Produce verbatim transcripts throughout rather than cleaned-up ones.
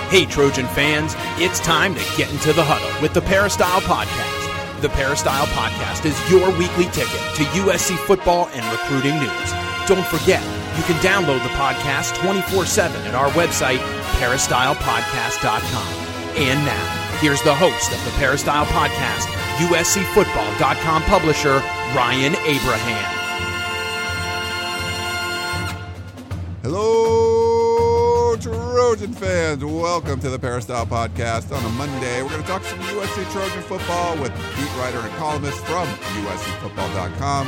Hey, Trojan fans, it's time to get into the huddle with the Peristyle Podcast. The Peristyle Podcast is your weekly ticket to U S C football and recruiting news. Don't forget, you can download the podcast twenty-four seven at our website, peristyle podcast dot com. And now, here's the host of the Peristyle Podcast, U S C football dot com publisher, Ryan Abraham. Hello, Trojan fans. Welcome to the Peristyle Podcast. On a Monday, we're going to talk some U S C Trojan football with beat writer and columnist from U S C football dot com,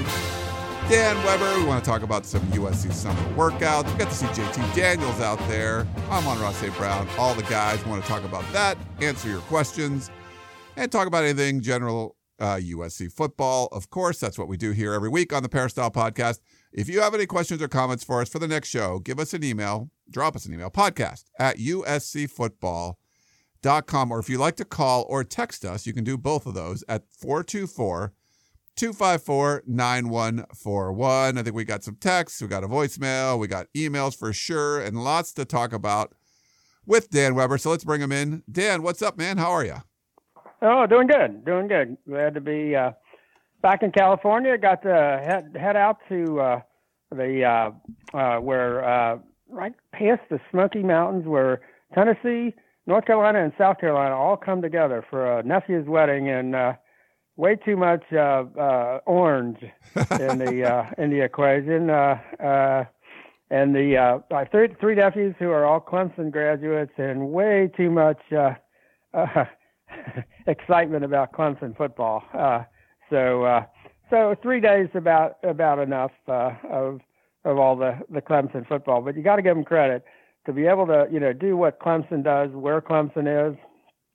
Dan Weber. We want to talk about some U S C summer workouts. We got to see J T Daniels out there. I'm on Ross A. Brown. All the guys want to talk about that, answer your questions, and talk about anything general uh, U S C football. Of course, that's what we do here every week on the Peristyle Podcast. If you have any questions or comments for us for the next show, give us an email, drop us an email, podcast at U S C football dot com. Or if you'd like to call or text us, you can do both of those at four two four, two five four, nine one four one. I think we got some texts, we got a voicemail, we got emails for sure, and lots to talk about with Dan Weber. So let's bring him in. Dan, what's up, man? How are you? Oh, doing good, doing good. Glad to be uh, back in California. Got to head head out to uh, the uh, uh, where uh, right past the Smoky Mountains, where Tennessee, North Carolina, and South Carolina all come together for a nephew's wedding, and uh, way too much uh, uh, orange in the uh, in the equation. Uh, uh, and the uh, I have three, three nephews who are all Clemson graduates, and way too much uh, uh, excitement about Clemson football. Uh, so uh, so three days about about enough uh, of of all the, the Clemson football. But you got to give them credit to be able to you know do what Clemson does, where Clemson is.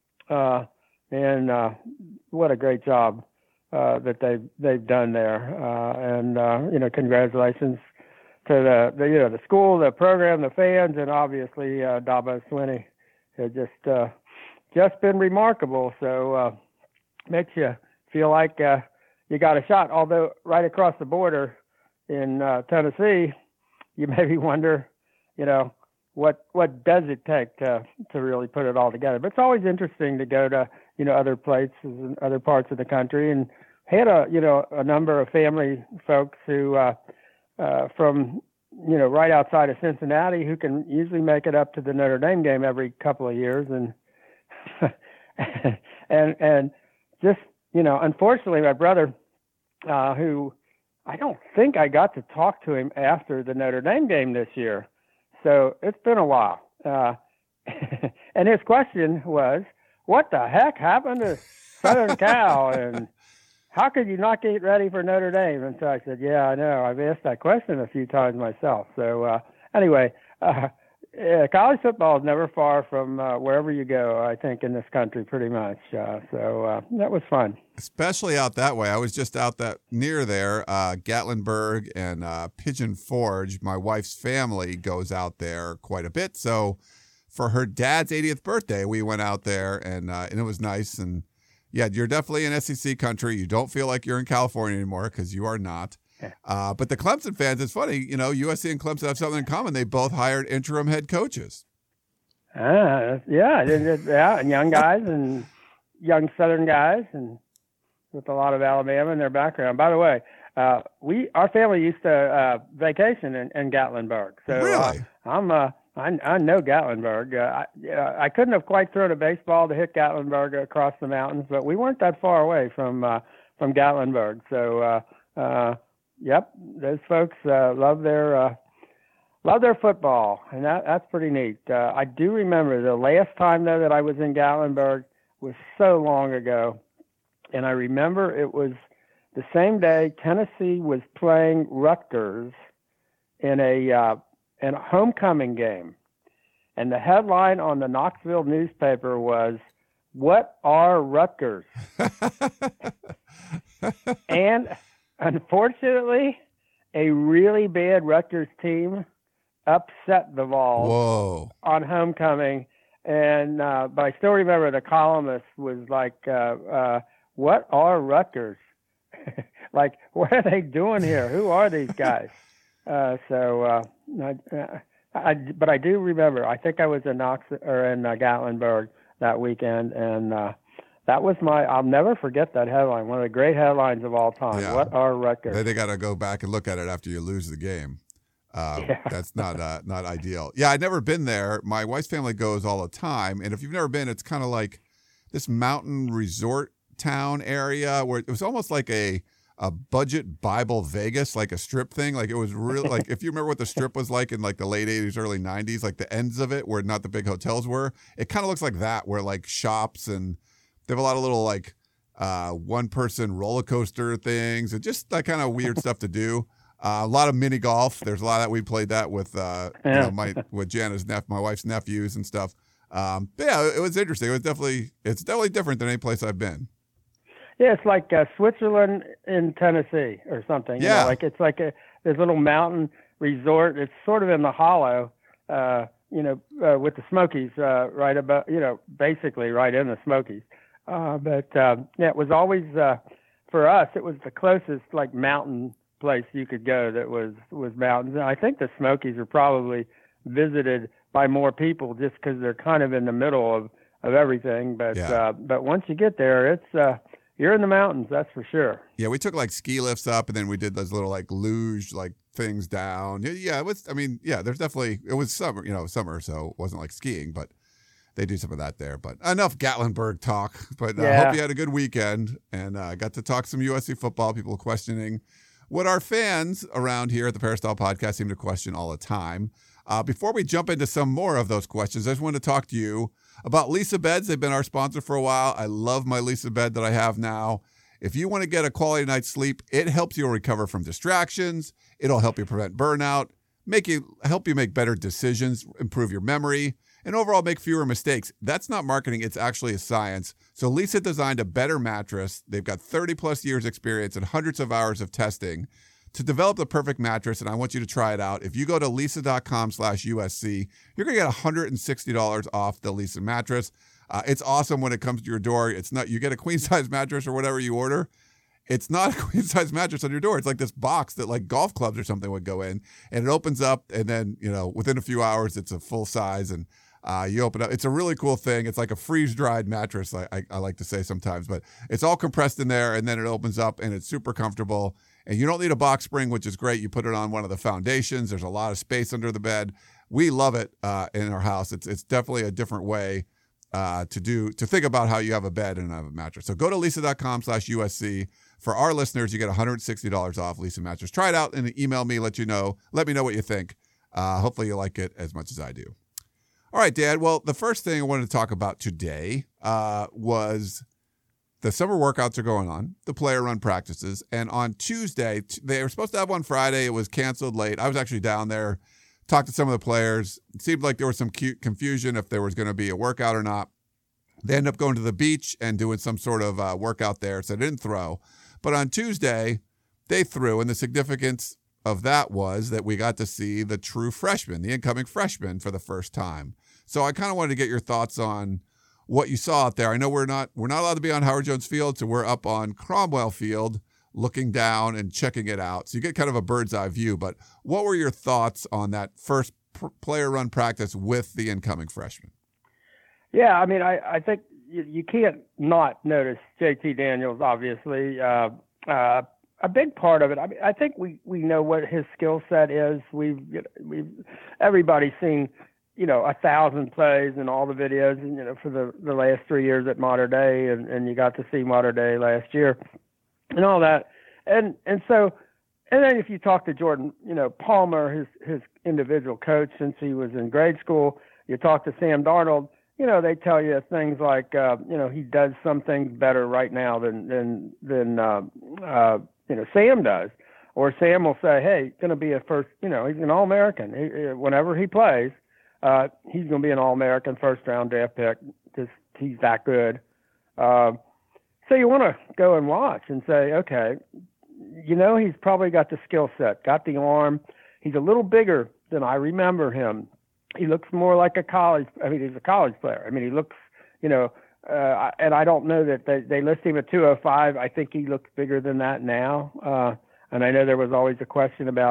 Uh, And uh, what a great job uh, that they've they've done there. Uh, and uh, you know, congratulations to the, the you know the school, the program, the fans, and obviously uh, Dabo Swinney. It's just uh, just been remarkable. So uh, makes you feel like uh, you got a shot. Although right across the border in uh, Tennessee, you maybe wonder, you know. What what does it take to to really put it all together? But it's always interesting to go to you know other places and other parts of the country, and had a you know a number of family folks who uh, uh, from you know right outside of Cincinnati who can usually make it up to the Notre Dame game every couple of years, and and and just you know unfortunately my brother uh, who I don't think I got to talk to him after the Notre Dame game this year. So it's been a while. Uh, and his question was, what the heck happened to Southern Cal? And how could you not get ready for Notre Dame? And so I said, yeah, I know. I've asked that question a few times myself. So uh, anyway, uh, yeah, college football is never far from uh, wherever you go, I think, in this country pretty much. Uh, so uh, that was fun. Especially out that way. I was just out that near there, uh, Gatlinburg and uh, Pigeon Forge. My wife's family goes out there quite a bit. So for her dad's eightieth birthday, we went out there, and uh, and it was nice. And yeah, you're definitely in S E C country. You don't feel like you're in California anymore because you are not. Uh, but the Clemson fans, it's funny, you know, U S C and Clemson have something in common. They both hired interim head coaches. Uh, yeah, yeah, and young guys and young Southern guys, and with a lot of Alabama in their background. By the way, uh, we our family used to uh, vacation in, in Gatlinburg. So really, uh, I'm uh, I, I know Gatlinburg. Uh, I, uh, I couldn't have quite thrown a baseball to hit Gatlinburg across the mountains, but we weren't that far away from uh, from Gatlinburg. So. Uh, uh, Yep, those folks uh, love their uh, love their football, and that, that's pretty neat. Uh, I do remember the last time though that I was in Gatlinburg was so long ago, and I remember it was the same day Tennessee was playing Rutgers in a uh, in a homecoming game, and the headline on the Knoxville newspaper was, "What are Rutgers?" And unfortunately, a really bad Rutgers team upset the Vols Whoa. on homecoming. And uh, but I still remember the columnist was like, uh, uh, "What are Rutgers? Like, what are they doing here? Who are these guys?" Uh, so uh, I, uh, I, but I do remember. I think I was in Knox or in uh, Gatlinburg that weekend, and uh, that was my. I'll never forget that headline. One of the great headlines of all time. Yeah. What our record? They, they got to go back and look at it after you lose the game. Uh, yeah. That's not uh, not ideal. Yeah, I'd never been there. My wife's family goes all the time, and if you've never been, it's kind of like this mountain resort town area where it was almost like a a budget Bible Vegas, like a strip thing. Like it was really like if you remember what the strip was like in like the late eighties, early nineties, like the ends of it where not the big hotels were. It kind of looks like that, where like shops and they have a lot of little like uh, one person roller coaster things and just that kind of weird stuff to do. Uh, a lot of mini golf. There's a lot of that. We played that with uh, yeah. you know, my with Jana's nep, my wife's nephews and stuff. Um, but yeah, it was interesting. It was definitely it's definitely different than any place I've been. Yeah, it's like uh, Switzerland in Tennessee or something. Yeah, you know, like it's like a this little mountain resort. It's sort of in the hollow, uh, you know, uh, with the Smokies uh, right about, you know, basically right in the Smokies. Uh, but um, yeah, it was always uh, for us. It was the closest like mountain place you could go that was was mountains. And I think the Smokies are probably visited by more people just because they're kind of in the middle of, of everything. But yeah. uh, but once you get there, it's uh, you're in the mountains, that's for sure. Yeah, we took like ski lifts up, and then we did those little like luge like things down. Yeah, it was. I mean, yeah, there's definitely it was summer, you know, summer, so it wasn't like skiing, but they do some of that there. But enough Gatlinburg talk. But I uh, Yeah. hope you had a good weekend, and I uh, got to talk some U S C football. People questioning what our fans around here at the Peristyle Podcast seem to question all the time. Uh, before we jump into some more of those questions, I just wanted to talk to you about Leesa Beds. They've been our sponsor for a while. I love my Leesa bed that I have now. If you want to get a quality night's sleep, it helps you recover from distractions. It'll help you prevent burnout, make you help you make better decisions, improve your memory, and overall make fewer mistakes. That's not marketing. It's actually a science. So Leesa designed a better mattress. They've got thirty plus years experience and hundreds of hours of testing to develop the perfect mattress, and I want you to try it out. If you go to leesa.com slash USC, you're going to get one hundred sixty dollars off the Leesa mattress. Uh, it's awesome when it comes to your door. It's not, you get a queen size mattress or whatever you order. It's not a queen size mattress on your door. It's like this box that like golf clubs or something would go in, and it opens up, and then, you know, within a few hours, it's a full size, and uh, you open up. It's a really cool thing. It's like a freeze dried mattress, I, I, I like to say sometimes, but it's all compressed in there, and then it opens up, and it's super comfortable. And you don't need a box spring, which is great. You put it on one of the foundations. There's a lot of space under the bed. We love it uh, in our house. It's it's definitely a different way uh, to do to think about how you have a bed and have a mattress. So go to leesa.com slash USC. For our listeners, you get one hundred sixty dollars off Leesa mattress. Try it out and email me. Let you know. Let me know what you think. Uh, hopefully you like it as much as I do. All right, Dad. Well, the first thing I wanted to talk about today uh, was the summer workouts are going on, the player run practices. And on Tuesday, they were supposed to have one Friday. It was canceled late. I was actually down there, talked to some of the players. It seemed like there was some cute confusion if there was going to be a workout or not. They ended up going to the beach and doing some sort of uh, workout there, so they didn't throw. But on Tuesday, they threw, and the significance of that was that we got to see the true freshman, the incoming freshman, for the first time. So I kind of wanted to get your thoughts on what you saw out there. I know we're not we're not allowed to be on Howard Jones Field, so we're up on Cromwell Field looking down and checking it out. So you get kind of a bird's eye view. But what were your thoughts on that first pr- player run practice with the incoming freshman? Yeah, I mean, I, I think you, you can't not notice J T Daniels, obviously. Uh, uh, a big part of it, I mean, I think we, we know what his skill set is. We've, we've everybody's seen, you know, a thousand plays and all the videos, and, you know, for the, the last three years at Mater Dei, and, and you got to see Mater Dei last year and all that. And, and so, and then if you talk to Jordan, you know, Palmer, his, his individual coach since he was in grade school, you talk to Sam Darnold, you know, they tell you things like, uh, you know, he does some things better right now than, than, than, uh, uh, you know, Sam does. Or Sam will say, hey, going to be a first, you know, he's an All-American. He, whenever he plays, uh, he's going to be an All-American first-round draft pick. Just he's that good. Uh, so you want to go and watch and say, okay, you know, he's probably got the skill set, got the arm. He's a little bigger than I remember him. He looks more like a college. I mean, he's a college player. I mean, he looks, you know, uh, and I don't know that they, they list him at two oh five. I think he looks bigger than that now. Uh, and I know there was always a question about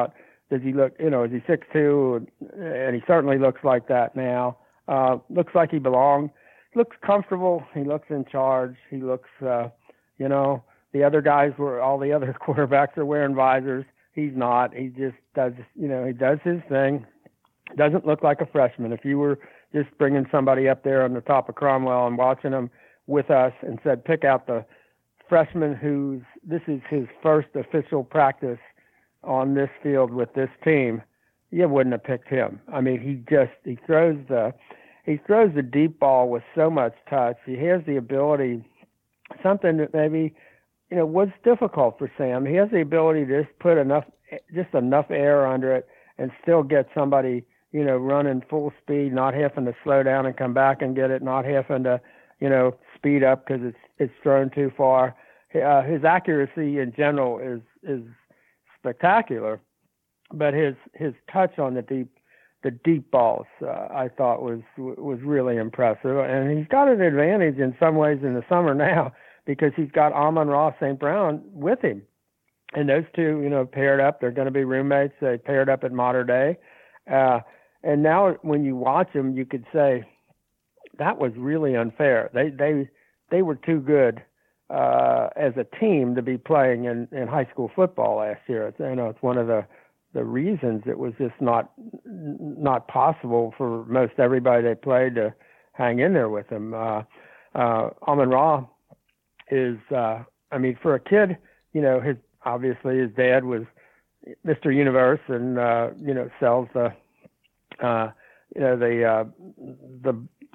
does he look, you know, is he six two? And he certainly looks like that now. Uh, looks like he belongs. Looks comfortable. He looks in charge. He looks, uh, you know, the other guys were, all the other quarterbacks are wearing visors. He's not. He just does, you know, he does his thing. Doesn't look like a freshman. If you were just bringing somebody up there on the top of Cromwell and watching them with us and said, pick out the freshman who's, this is his first official practice on this field with this team, you wouldn't have picked him. I mean, he just, he throws the, he throws the deep ball with so much touch. He has the ability, something that maybe, you know, was difficult for Sam. He has the ability to just put enough, just enough air under it and still get somebody, you know, running full speed, not having to slow down and come back and get it, not having to, you know, speed up because it's it's thrown too far. Uh, his accuracy in general is is spectacular, but his his touch on the deep the deep balls uh, I thought was was really impressive, and he's got an advantage in some ways in the summer now because he's got Amon-Ra Saint Brown with him, and those two, you know, paired up. They're going to be roommates. They paired up at Mater Dei. Uh, And now when you watch them, you could say that was really unfair. They they they were too good uh, as a team to be playing in, in high school football last year. It's, you know, it's one of the, the reasons it was just not not possible for most everybody they played to hang in there with them. Uh, uh, Amon-Ra is, uh, I mean, for a kid, you know, his obviously his dad was Mister Universe and, uh, you know, sells the Uh, you know, the uh, the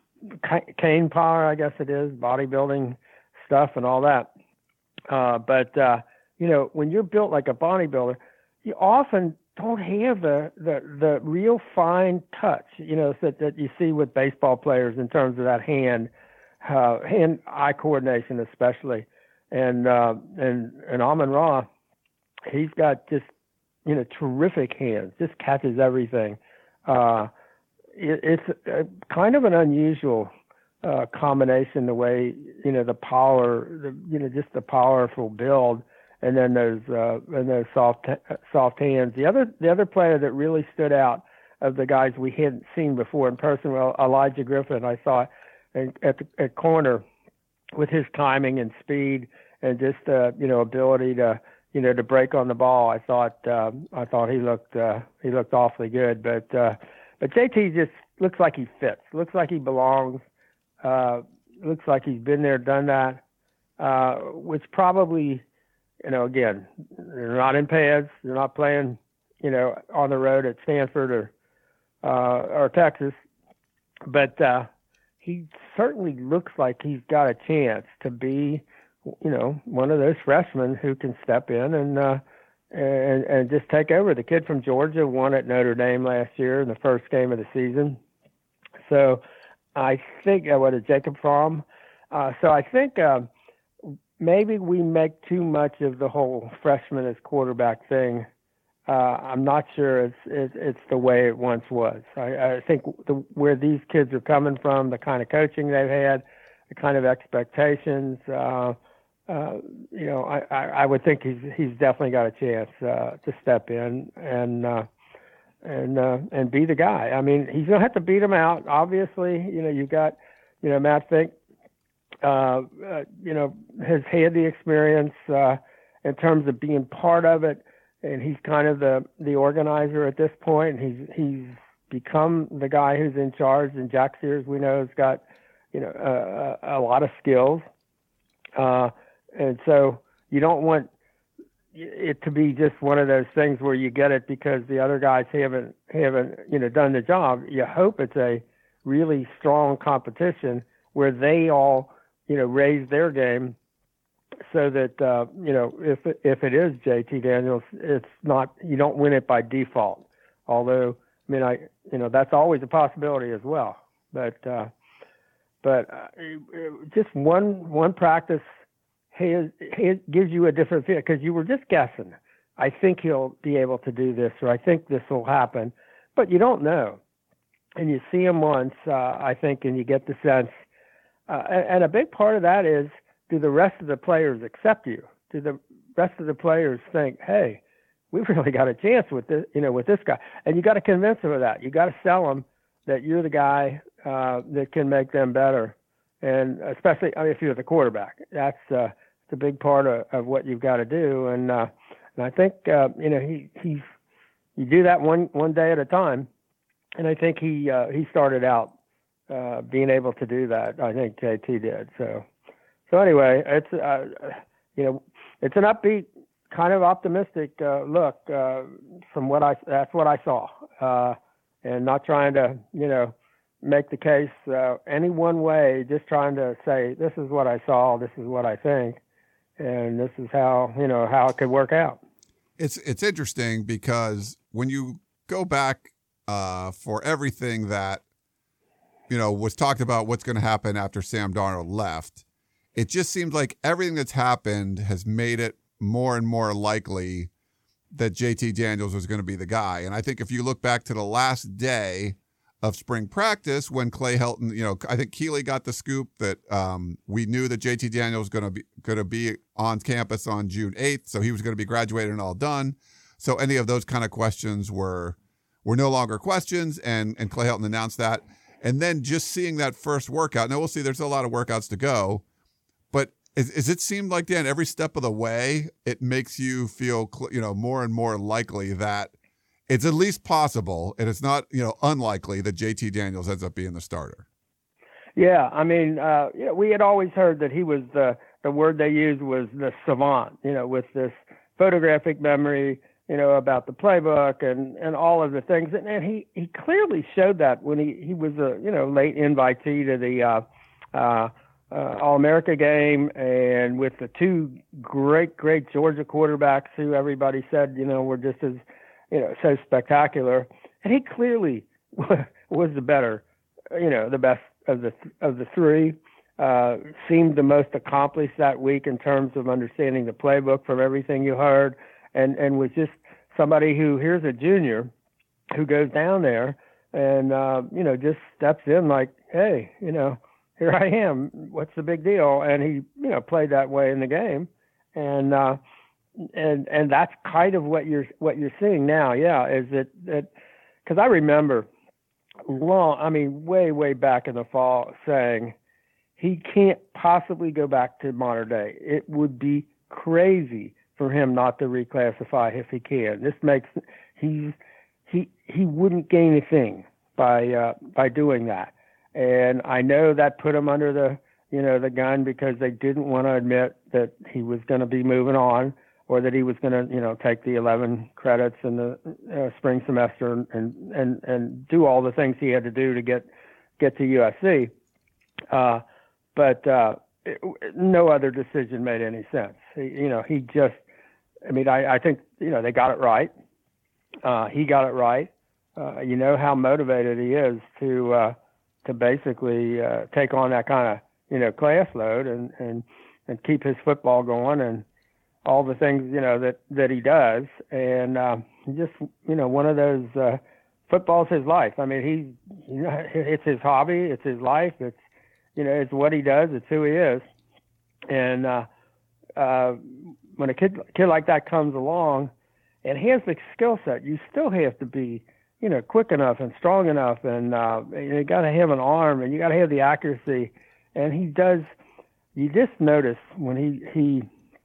cane power, I guess it is, bodybuilding stuff and all that. Uh, but, uh, you know, when you're built like a bodybuilder, you often don't have the, the, the real fine touch, you know, that, that you see with baseball players in terms of that hand, uh, hand-eye coordination especially. And, uh, and, and Amon-Ra, he's got just, you know, terrific hands, just catches everything. Uh, it, it's a, kind of an unusual uh, combination, the way, you know, the power, the, you know, just the powerful build, and then those uh, and those soft soft hands. The other the other player that really stood out of the guys we hadn't seen before in person, well, Elijah Griffin, I saw at the at corner with his timing and speed and just uh, you know, ability to, you know, to break on the ball. I thought um, I thought he looked uh, he looked awfully good, but uh, but J T just looks like he fits, looks like he belongs, uh, looks like he's been there, done that, uh, which probably, you know, again, they're not in pads, they're not playing, you know, on the road at Stanford or uh, or Texas, but uh, he certainly looks like he's got a chance to be, you know, one of those freshmen who can step in and uh, and and just take over. The kid from Georgia won at Notre Dame last year in the first game of the season. So I think, uh, what is Jacob Fromm? Uh, so I think uh, maybe we make too much of the whole freshman as quarterback thing. Uh, I'm not sure it's, it's it's the way it once was. I, I think the, where these kids are coming from, the kind of coaching they've had, the kind of expectations. Uh, Uh, you know, I, I, I would think he's he's definitely got a chance uh, to step in and uh, and uh, and be the guy. I mean, he's gonna have to beat him out. Obviously, you know, you got, you know, Matt Fink, uh, uh, you know, has had the experience uh, in terms of being part of it, and he's kind of the the organizer at this point. And he's he's become the guy who's in charge. And Jack Sears, we know, has got, you know, a, a lot of skills. Uh, And so you don't want it to be just one of those things where you get it because the other guys haven't, haven't, you know, done the job. You hope it's a really strong competition where they all, you know, raise their game so that, uh, you know, if, if it is J T Daniels, it's not, you don't win it by default. Although, I mean, I, you know, that's always a possibility as well. But, uh, but uh, just one, one practice, He, he gives you a different feel because you were just guessing. I think he'll be able to do this, or I think this will happen, but you don't know. And you see him once, uh, I think, and you get the sense. Uh, and, and a big part of that is, do the rest of the players accept you? Do the rest of the players think, hey, we've really got a chance with this, you know, with this guy. And you got to convince them of that. You got to sell them that you're the guy uh, that can make them better. And especially I mean, if you're the quarterback, that's uh, it's a big part of, of what you've got to do. And uh, and I think uh, you know he he's you do that one one day at a time. And I think he uh, he started out uh, being able to do that. I think J T did. So so anyway, it's uh, you know it's an upbeat, kind of optimistic uh, look uh, from what I that's what I saw, uh, and not trying to you know make the case uh, any one way. Just trying to say this is what I saw, this is what I think, and this is how you know how it could work out. It's it's interesting because when you go back. Uh, for everything that, you know, was talked about what's going to happen after Sam Darnold left, it just seems like everything that's happened has made it more and more likely that J T Daniels was going to be the guy. And I think if you look back to the last day of spring practice when Clay Helton, you know, I think Keeley got the scoop that um, we knew that J T Daniels was going to be going to be on campus on June eighth, so he was going to be graduated and all done. So any of those kind of questions were were no longer questions, and, and Clay Helton announced that. And then just seeing that first workout, now we'll see there's a lot of workouts to go, but is, is it seemed like, Dan, every step of the way, it makes you feel, you know, more and more likely that it's at least possible, and it's not, you know, unlikely that J T Daniels ends up being the starter. Yeah, I mean, uh, you know, we had always heard that he was the, the word they used was the savant, you know, with this photographic memory, you know, about the playbook and, and all of the things. And, and he, he clearly showed that when he, he was a, you know, late invitee to the uh, uh, uh, All-America game, and with the two great, great Georgia quarterbacks who everybody said, you know, were just as, you know, so spectacular. And he clearly was the better, you know, the best of the, of the three, uh, seemed the most accomplished that week in terms of understanding the playbook from everything you heard. And, and was just somebody who, here's a junior who goes down there and, uh, you know, just steps in like, hey, you know, here I am. What's the big deal? And he, you know, played that way in the game. And, uh, and, and that's kind of what you're, what you're seeing now. Yeah. Is that, that, cause I remember long, I mean, way, way back in the fall saying he can't possibly go back to modern day. It would be crazy for him not to reclassify if he can. This makes he's he he wouldn't gain a thing by uh, by doing that. And I know that put him under the you know the gun because they didn't want to admit that he was going to be moving on, or that he was going to you know take the eleven credits in the uh, spring semester and, and and and do all the things he had to do to get get to U S C. Uh, but uh, it, no other decision made any sense. He, you know he just. I mean, I, I think, you know, they got it right. Uh, he got it right. Uh, you know how motivated he is to uh, to basically uh, take on that kind of, you know, class load and, and, and keep his football going and all the things, you know, that, that he does. And uh, just, you know, one of those, uh, football's his life. I mean, he, you know, it's his hobby. It's his life. It's, you know, it's what he does. It's who he is. And, uh, uh, when a kid kid like that comes along and he has the skill set, you still have to be, you know, quick enough and strong enough, and uh, you got to have an arm, and you got to have the accuracy. And he does. You just notice when he he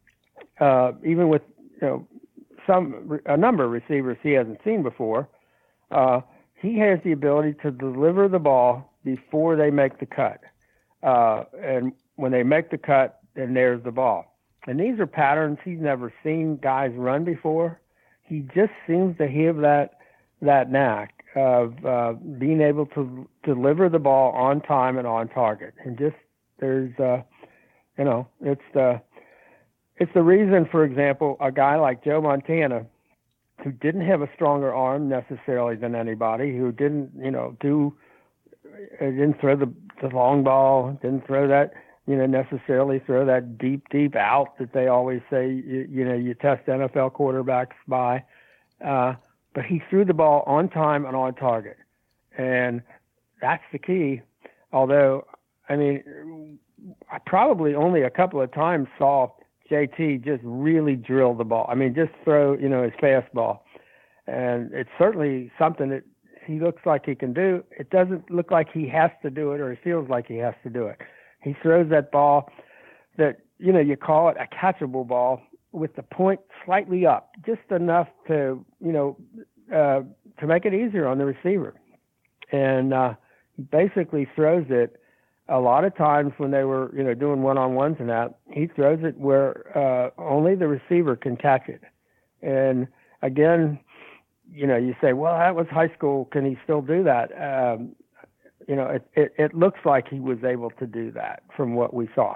uh, even with you know some a number of receivers he hasn't seen before, uh, he has the ability to deliver the ball before they make the cut, uh, and when they make the cut, then there's the ball. And these are patterns he's never seen guys run before. He just seems to have that that knack of uh, being able to deliver the ball on time and on target. And just there's, uh, you know, it's the it's the reason, for example, a guy like Joe Montana, who didn't have a stronger arm necessarily than anybody, who didn't, you know, do didn't throw the, the long ball, didn't throw that. You know, necessarily throw that deep, deep out that they always say, you, you know, you test N F L quarterbacks by. Uh, but he threw the ball on time and on target. And that's the key. Although, I mean, I probably only a couple of times saw J T just really drilled the ball. I mean, just throw, you know, his fastball. And it's certainly something that he looks like he can do. It doesn't look like he has to do it, or he feels like he has to do it. He throws that ball that, you know, you call it a catchable ball with the point slightly up, just enough to, you know, uh, to make it easier on the receiver. And uh, he basically throws it a lot of times when they were, you know, doing one-on-ones and that, he throws it where uh, only the receiver can catch it. And again, you know, you say, well, that was high school. Can he still do that? Um, you know, it, it, it looks like he was able to do that from what we saw.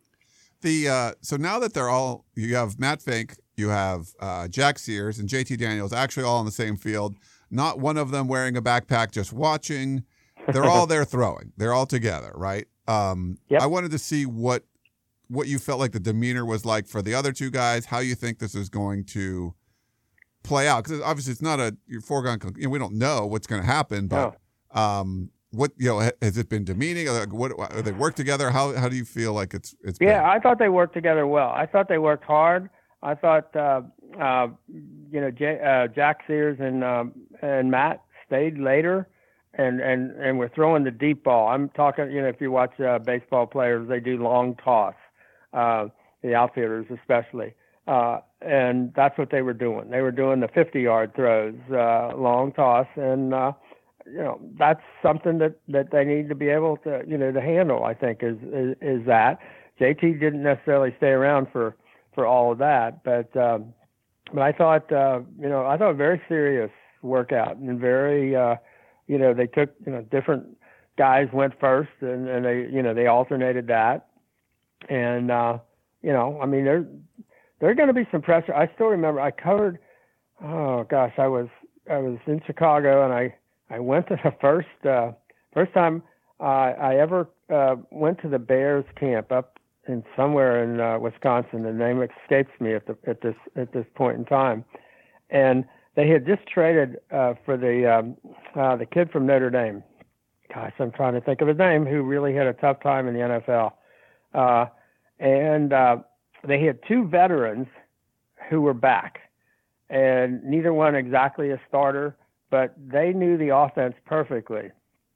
The uh, so now that they're all, you have Matt Fink, you have uh, Jack Sears, and J T Daniels actually all on the same field. Not one of them wearing a backpack, just watching. They're all there throwing. They're all together, right? Um, yep. I wanted to see what what you felt like the demeanor was like for the other two guys. How you think this is going to play out? Because obviously it's not a foregone. You know, we don't know what's going to happen, but no. um, what you know has it been demeaning? What are they work together? How how do you feel like it's it's? Yeah, been? I thought they worked together well. I thought they worked hard. I thought uh, uh, you know J, uh, Jack Sears and um, and Matt stayed later. And, and, and we're throwing the deep ball. I'm talking, you know, if you watch uh, baseball players, they do long toss, uh, the outfielders especially. Uh, and that's what they were doing. They were doing the fifty-yard throws, uh, long toss. And, uh, you know, that's something that, that they need to be able to, you know, to handle, I think, is, is, is that. J T didn't necessarily stay around for, for all of that. But, um, but I thought, uh, you know, I thought a very serious workout and very, uh, you know, they took, you know, different guys went first and, and they, you know, they alternated that. And, uh, you know, I mean, there, there's going to be some pressure. I still remember I covered, oh gosh, I was, I was in Chicago and I, I went to the first, uh, first time uh, I ever uh, went to the Bears camp up in somewhere in uh, Wisconsin. The name escapes me at the, at this, at this point in time. And they had just traded uh, for the um, uh, the kid from Notre Dame. Gosh, I'm trying to think of his name, who really had a tough time in the N F L. Uh, and uh, they had two veterans who were back, and neither one exactly a starter, but they knew the offense perfectly.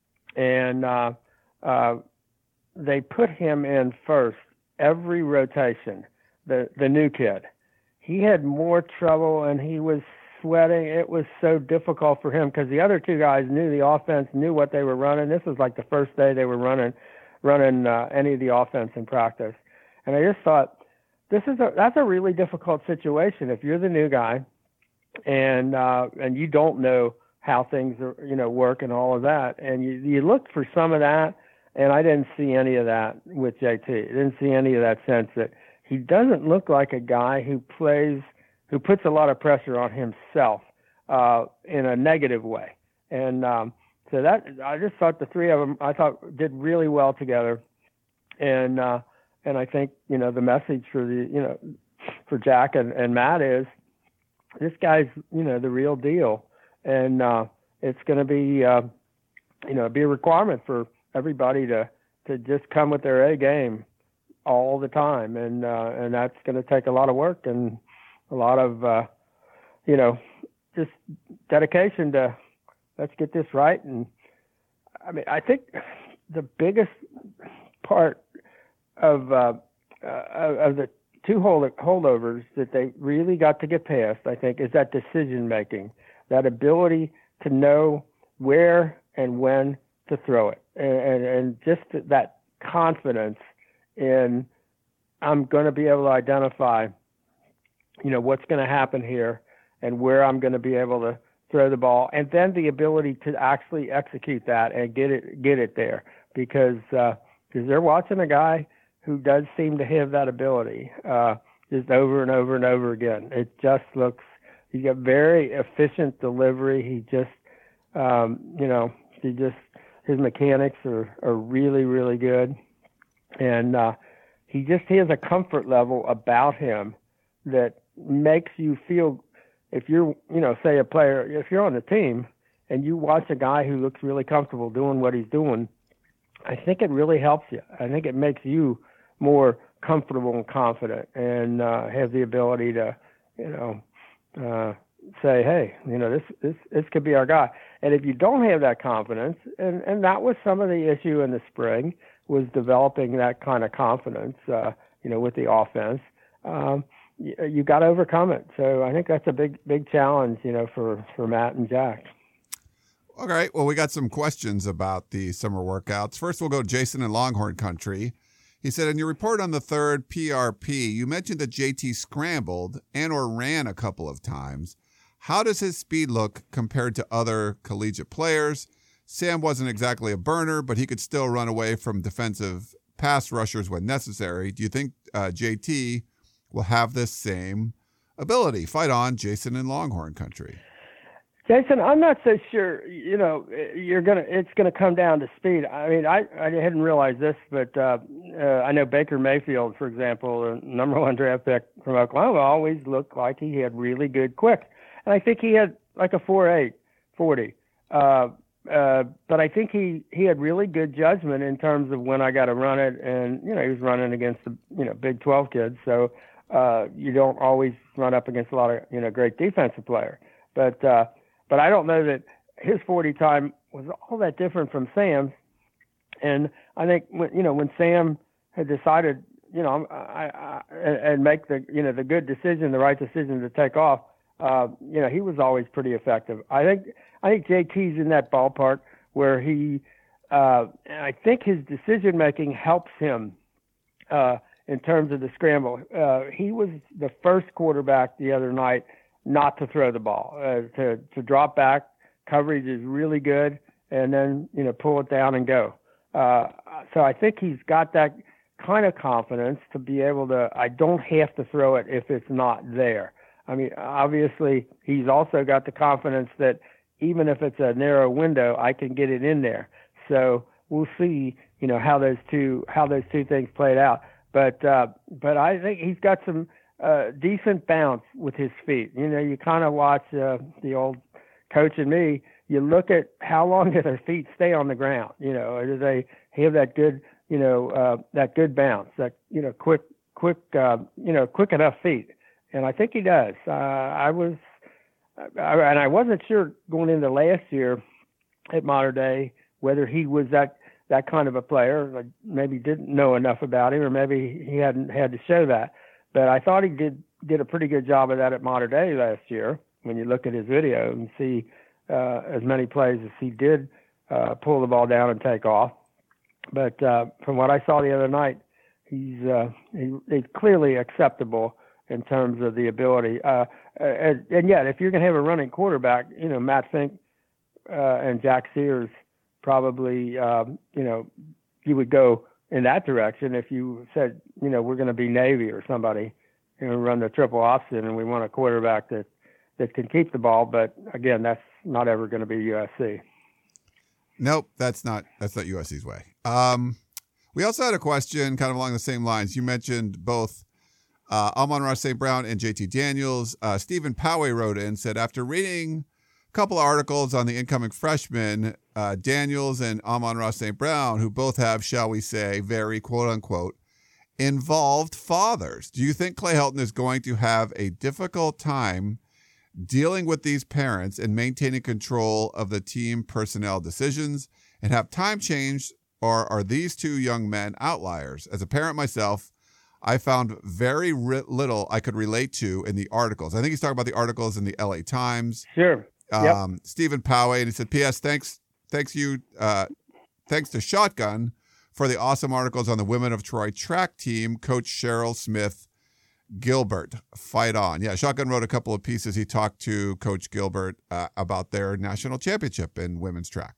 And uh, uh, they put him in first every rotation, the, the new kid. He had more trouble, and he was sweating. It was so difficult for him because the other two guys knew the offense, knew what they were running. This was like the first day they were running, running uh, any of the offense in practice. And I just thought, this is a that's a really difficult situation if you're the new guy, and uh, and you don't know how things are, you know, work and all of that. And you you looked for some of that, and I didn't see any of that with J T. I didn't see any of that sense that he doesn't look like a guy who plays. who puts a lot of pressure on himself uh, in a negative way. And um, so that I just thought the three of them, I thought, did really well together. And uh, and I think, you know, the message for the, you know, for Jack and, and Matt is this guy's, you know, the real deal. And uh, it's going to be, uh, you know, be a requirement for everybody to, to just come with their A game all the time. And, uh, and that's going to take a lot of work and a lot of, uh, you know, just dedication to let's get this right. And I mean, I think the biggest part of uh, uh, of the two hold- holdovers that they really got to get past, I think, is that decision making, that ability to know where and when to throw it, and, and, and just that confidence in I'm going to be able to identify, you know, what's going to happen here and where I'm going to be able to throw the ball, and then the ability to actually execute that and get it, get it there, because, uh, because they're watching a guy who does seem to have that ability, uh, just over and over and over again. It just looks, he's got very efficient delivery. He just, um, you know, he just, his mechanics are, are really, really good. And, uh, he just he has a comfort level about him that makes you feel, if you're, you know, say a player, if you're on the team and you watch a guy who looks really comfortable doing what he's doing, I think it really helps you. I think it makes you more comfortable and confident and uh, have the ability to, you know, uh, say, hey, you know, this, this, this could be our guy. And if you don't have that confidence, and, and that was some of the issue in the spring, was developing that kind of confidence, uh, you know, with the offense, um, you, you got to overcome it. So I think that's a big, big challenge, you know, for, for Matt and Jack. All right. Well, we got some questions about the summer workouts. First, we'll go to Jason in Longhorn Country. He said, in your report on the third P R P, you mentioned that J T scrambled and or ran a couple of times. How does his speed look compared to other collegiate players? Sam wasn't exactly a burner, but he could still run away from defensive pass rushers when necessary. Do you think uh, J T will have this same ability? Fight on, Jason in Longhorn Country. Jason, I'm not so sure. You know, you're gonna. It's gonna come down to speed. I mean, I, I hadn't realized this, but uh, uh, I know Baker Mayfield, for example, the number one draft pick from Oklahoma, always looked like he had really good quick, and I think he had like a four eight forty. Uh, uh, but I think he, he had really good judgment in terms of when I got to run it, and you know, he was running against the you know Big twelve kids, so uh, you don't always run up against a lot of you know great defensive players, but. Uh, But I don't know that his forty time was all that different from Sam's. And I think when, you know when Sam had decided, you know, I, I, and make the you know the good decision, the right decision to take off, uh, you know, he was always pretty effective. I think I think J T's in that ballpark where he, uh, I think his decision making helps him uh, in terms of the scramble. Uh, he was the first quarterback the other night not to throw the ball, uh, to, to drop back. Coverage is really good, and then, you know, pull it down and go. Uh, so I think he's got that kind of confidence to be able to, I don't have to throw it if it's not there. I mean, obviously, he's also got the confidence that even if it's a narrow window, I can get it in there. So we'll see, you know, how those two, how those two things played out. But, uh, but I think he's got some, Uh, decent bounce with his feet. You know, you kind of watch uh, the old Coach and Me. You look at how long do their feet stay on the ground. You know, do they have that good, you know, uh, that good bounce, that you know, quick, quick, uh, you know, quick enough feet. And I think he does. Uh, I was, I, and I wasn't sure going into last year at Mater Dei whether he was that that kind of a player. I maybe didn't know enough about him, or maybe he hadn't had to show that. But I thought he did did a pretty good job of that at Mater Dei last year. When you look at his video and see uh, as many plays as he did uh, pull the ball down and take off. But uh, from what I saw the other night, he's uh, he, he's clearly acceptable in terms of the ability. Uh, and, and yet, if you're going to have a running quarterback, you know, Matt Fink uh, and Jack Sears probably, um, you know, you would go in that direction. If you said, you know, we're going to be Navy or somebody, you know, run the triple option and we want a quarterback that, that can keep the ball. But again, that's not ever going to be U S C. Nope. That's not, that's not U S C's way. Um, we also had a question kind of along the same lines. You mentioned both uh, Amon-Ra Saint Brown and J T Daniels. Uh, Stephen Poway wrote in, said, after reading a couple of articles on the incoming freshmen, uh, Daniels and Amon-Ra Saint Brown, who both have, shall we say, very quote unquote, involved fathers. Do you think Clay Helton is going to have a difficult time dealing with these parents and maintaining control of the team personnel decisions, and have time changed, or are these two young men outliers? As a parent myself, I found very ri- little I could relate to in the articles. I think he's talking about the articles in the L A Times. Sure. Um, yep. Stephen Poway, and he said, P S Thanks, thanks you, uh, thanks to Shotgun for the awesome articles on the Women of Troy track team, Coach Cheryl Smith Gilbert. Fight on. Yeah, Shotgun wrote a couple of pieces. He talked to Coach Gilbert uh, about their national championship in women's track.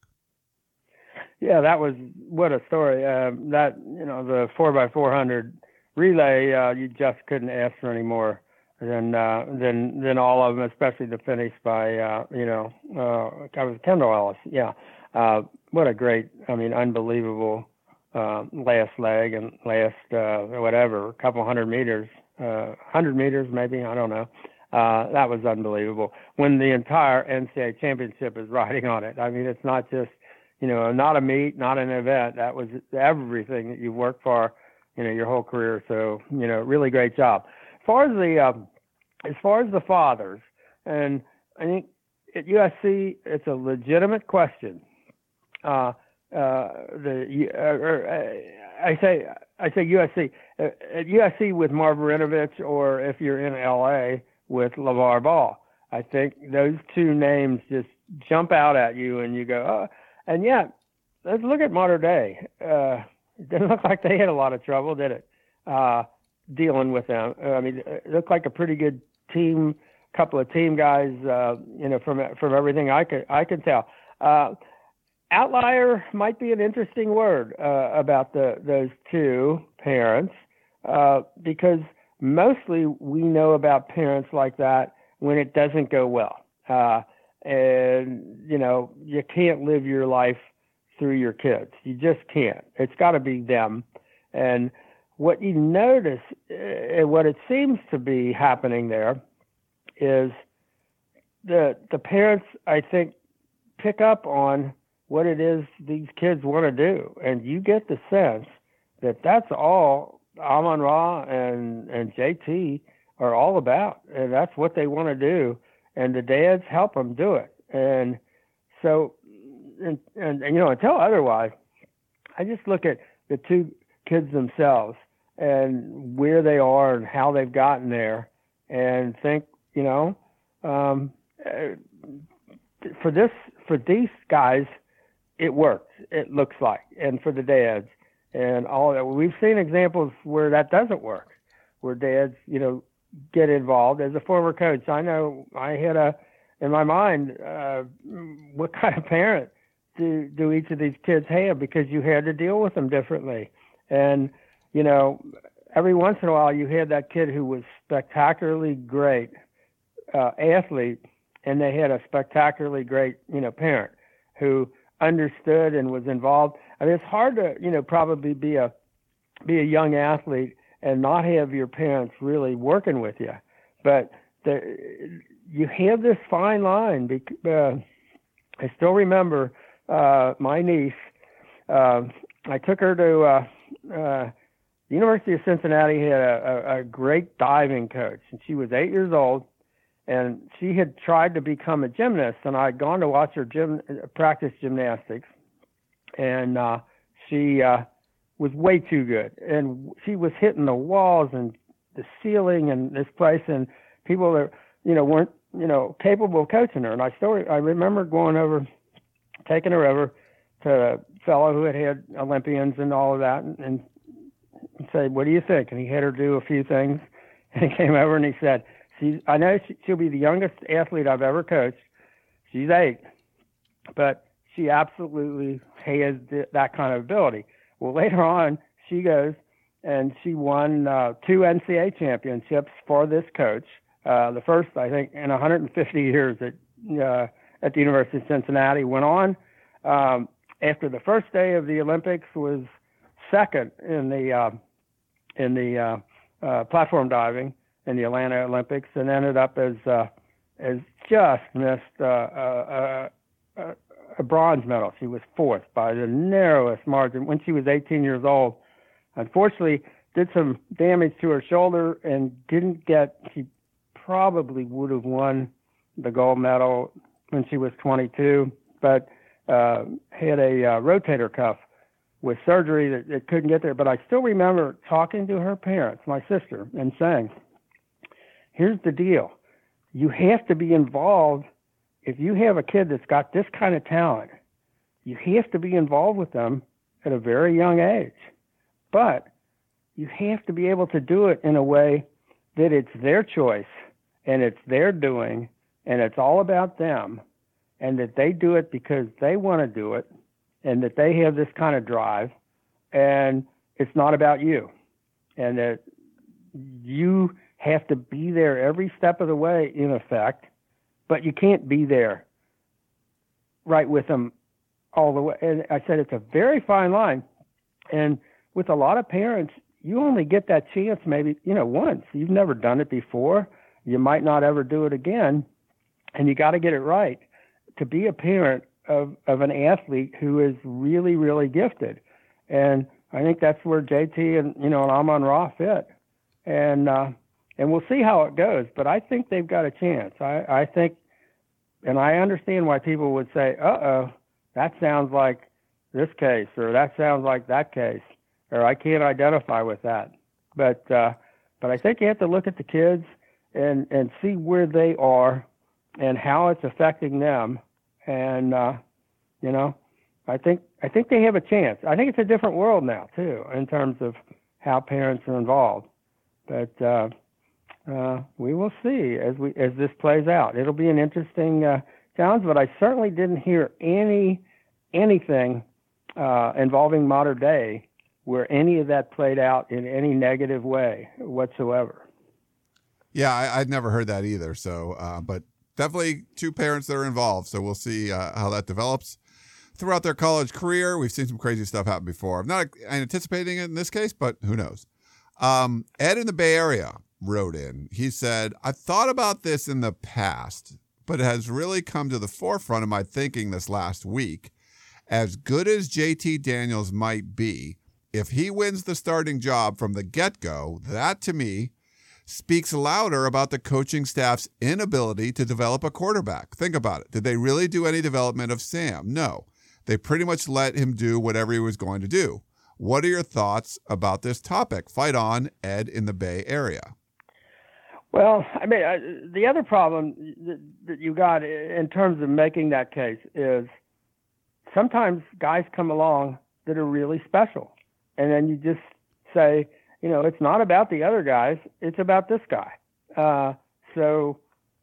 Yeah, that was, what a story. Uh, that, you know, the four by four hundred relay, uh, you just couldn't ask for any more than, uh, than, than all of them, especially the finish by, uh, you know, uh, I was Kendall Ellis. Yeah. Uh, what a great, I mean, unbelievable, uh, last leg and last, uh, whatever, a couple hundred meters, uh, hundred meters, maybe, I don't know. Uh, that was unbelievable when the entire N C double A championship is riding on it. I mean, it's not just, you know, not a meet, not an event. That was everything that you worked for you know, your whole career. So, you know, really great job. As far as the, um, as far as the fathers, and I think at U S C, it's a legitimate question. Uh, uh, the, uh, or, uh, I say, I say U S C, uh, at U S C with Marv Marinovich, or if you're in L A with LeVar Ball. I think those two names just jump out at you and you go, oh, and yeah, let's look at modern day. Uh, it didn't look like they had a lot of trouble, did it? Uh, dealing with them. I mean, it looked like a pretty good team, couple of team guys, uh, you know, from, from everything I could, I could tell. Uh, outlier might be an interesting word, uh, about the, those two parents, uh, because mostly we know about parents like that when it doesn't go well. Uh, and, you know, you can't live your life through your kids. You just can't. It's got to be them. And what you notice, uh, what it seems to be happening there is the the parents, I think, pick up on what it is these kids want to do. And you get the sense that that's all Amon-Ra and, and J T are all about. And that's what they want to do. And the dads help them do it. And so, and, and, and you know, until otherwise, I just look at the two kids themselves and where they are and how they've gotten there and think, you know, um, for this, for these guys, it works. It looks like, and for the dads and all that, we've seen examples where that doesn't work, where dads, you know, get involved. As a former coach, I know I had a, in my mind, uh, what kind of parent do, do each of these kids have, because you had to deal with them differently. And, you know, every once in a while you had that kid who was spectacularly great uh, athlete, and they had a spectacularly great, you know, parent who understood and was involved. I mean, it's hard to, you know, probably be a, be a young athlete and not have your parents really working with you. But the, you have this fine line. Because, uh, I still remember uh, my niece, uh, I took her to uh, uh, the University of Cincinnati had a, a, a great diving coach, and she was eight years old, and she had tried to become a gymnast, and I'd gone to watch her gym, practice gymnastics, and uh, she uh, was way too good, and she was hitting the walls and the ceiling and this place, and people that, you know, weren't, you know, capable of coaching her. And I still, I remember going over, taking her over to a fellow who had had Olympians and all of that, and, and said, "What do you think?" And he had her do a few things, and he came over and he said, "She's, I know she, she'll be the youngest athlete I've ever coached. She's eight, but she absolutely has th- that kind of ability." Well, later on, she goes and she won uh, two N C A A championships for this coach. Uh, the first, I think, in one hundred fifty years at uh, at the University of Cincinnati. Went on um, after the first day of the Olympics, was second in the uh, in the uh, uh, platform diving in the Atlanta Olympics, and ended up as uh, as just missed uh, uh, uh, a bronze medal. She was fourth by the narrowest margin when she was eighteen years old. Unfortunately, did some damage to her shoulder and didn't get. She probably would have won the gold medal when she was twenty-two, but uh, had a uh, rotator cuff with surgery that, that couldn't get there. But I still remember talking to her parents, my sister, and saying, "Here's the deal. You have to be involved. If you have a kid that's got this kind of talent, you have to be involved with them at a very young age. But you have to be able to do it in a way that it's their choice and it's their doing and it's all about them, and that they do it because they want to do it and that they have this kind of drive, and it's not about you, and that you have to be there every step of the way, in effect, but you can't be there right with them all the way." And I said, it's a very fine line. And with a lot of parents, you only get that chance maybe, you know, once. You've never done it before. You might not ever do it again. And you got to get it right to be a parent of, of an athlete who is really, really gifted. And I think that's where J T and, you know, and Amon-Ra fit. And, uh, and we'll see how it goes. But I think they've got a chance. I, I think, and I understand why people would say, uh-oh, that sounds like this case, or that sounds like that case, or I can't identify with that. But, uh, but I think you have to look at the kids and, and see where they are and how it's affecting them. And, uh, you know, I think I think they have a chance. I think it's a different world now, too, in terms of how parents are involved. But uh, uh, we will see as we as this plays out. It'll be an interesting uh, challenge, but I certainly didn't hear any anything uh, involving Mater Dei where any of that played out in any negative way whatsoever. Yeah, I, I'd never heard that either. So, uh, but definitely two parents that are involved. So we'll see uh, how that develops throughout their college career. We've seen some crazy stuff happen before. I'm not anticipating it in this case, but who knows? Um, Ed in the Bay Area wrote in. He said, I've thought about this in the past, but it has really come to the forefront of my thinking this last week. As good as J T Daniels might be, if he wins the starting job from the get-go, that to me speaks louder about the coaching staff's inability to develop a quarterback. Think about it. Did they really do any development of Sam? No. They pretty much let him do whatever he was going to do. What are your thoughts about this topic? Fight on, Ed in the Bay Area. Well, I mean, uh, the other problem that, that you got in terms of making that case is sometimes guys come along that are really special. And then you just say, you know, it's not about the other guys. It's about this guy. Uh, so,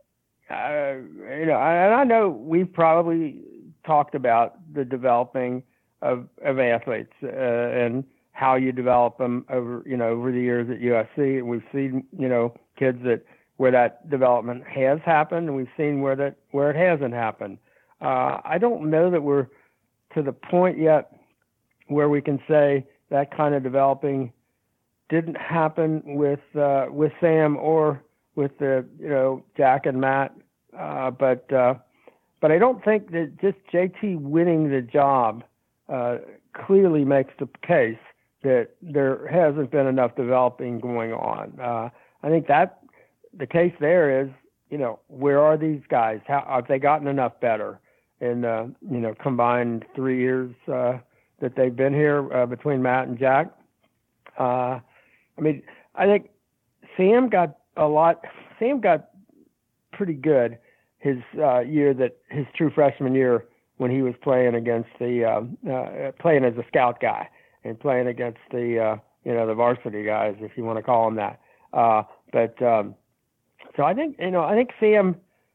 uh, you know, and I know we've probably talked about the developing of, of athletes uh, and how you develop them over, you know, over the years at U S C. And we've seen, you know, kids that where that development has happened, and we've seen where that where it hasn't happened. Uh, I don't know that we're to the point yet where we can say that kind of developing didn't happen with uh, with Sam or with the you know Jack and Matt, uh, but uh, but I don't think that just J T winning the job uh, clearly makes the case that there hasn't been enough developing going on. Uh, I think that the case there is you know where are these guys? How have they gotten enough better in uh, you know combined three years uh, that they've been here uh, between Matt and Jack? Uh, I mean, I think Sam got a lot. Sam got pretty good his uh, year that his true freshman year when he was playing against the um, uh, playing as a scout guy and playing against the uh, you know the varsity guys, if you want to call them that. Uh, but um, so I think you know I think Sam.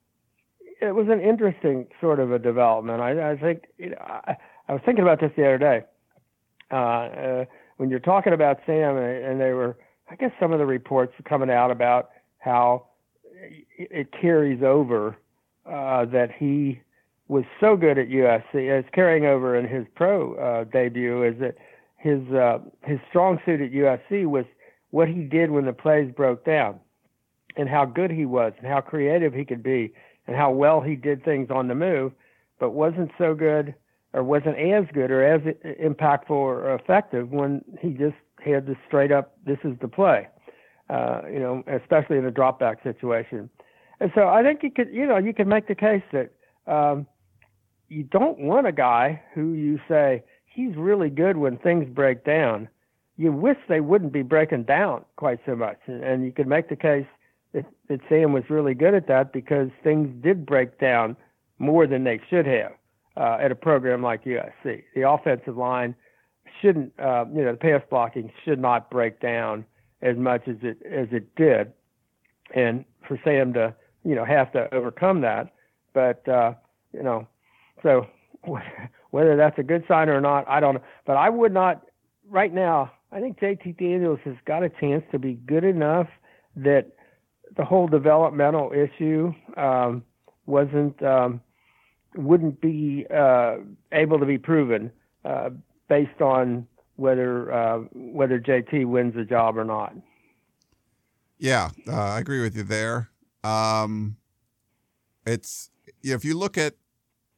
It was an interesting sort of a development. I, I think you know, I, I was thinking about this the other day. Uh, uh, when you're talking about Sam, and, and they were, I guess some of the reports coming out about how it, it carries over uh, that he was so good at U S C. It's carrying over in his pro uh, debut is that his uh, his strong suit at U S C was what he did when the plays broke down, and how good he was, and how creative he could be, and how well he did things on the move, but wasn't so good or wasn't as good or as impactful or effective when he just had the straight up, this is the play, uh, you know, especially in a drop back situation. And so I think you could, you know, you could make the case that um, you don't want a guy who you say he's really good when things break down. You wish they wouldn't be breaking down quite so much. And, and you could make the case that, that Sam was really good at that because things did break down more than they should have. Uh, at a program like U S C, the offensive line shouldn't, uh, you know, the pass blocking should not break down as much as it as it did, and for Sam to, you know, have to overcome that. But uh, you know, so whether that's a good sign or not, I don't know. But I would not right now. I think J T Daniels has got a chance to be good enough that the whole developmental issue um, wasn't. Um, wouldn't be uh, able to be proven uh, based on whether uh, whether J T wins the job or not. Yeah, uh, I agree with you there. Um, it's if you look at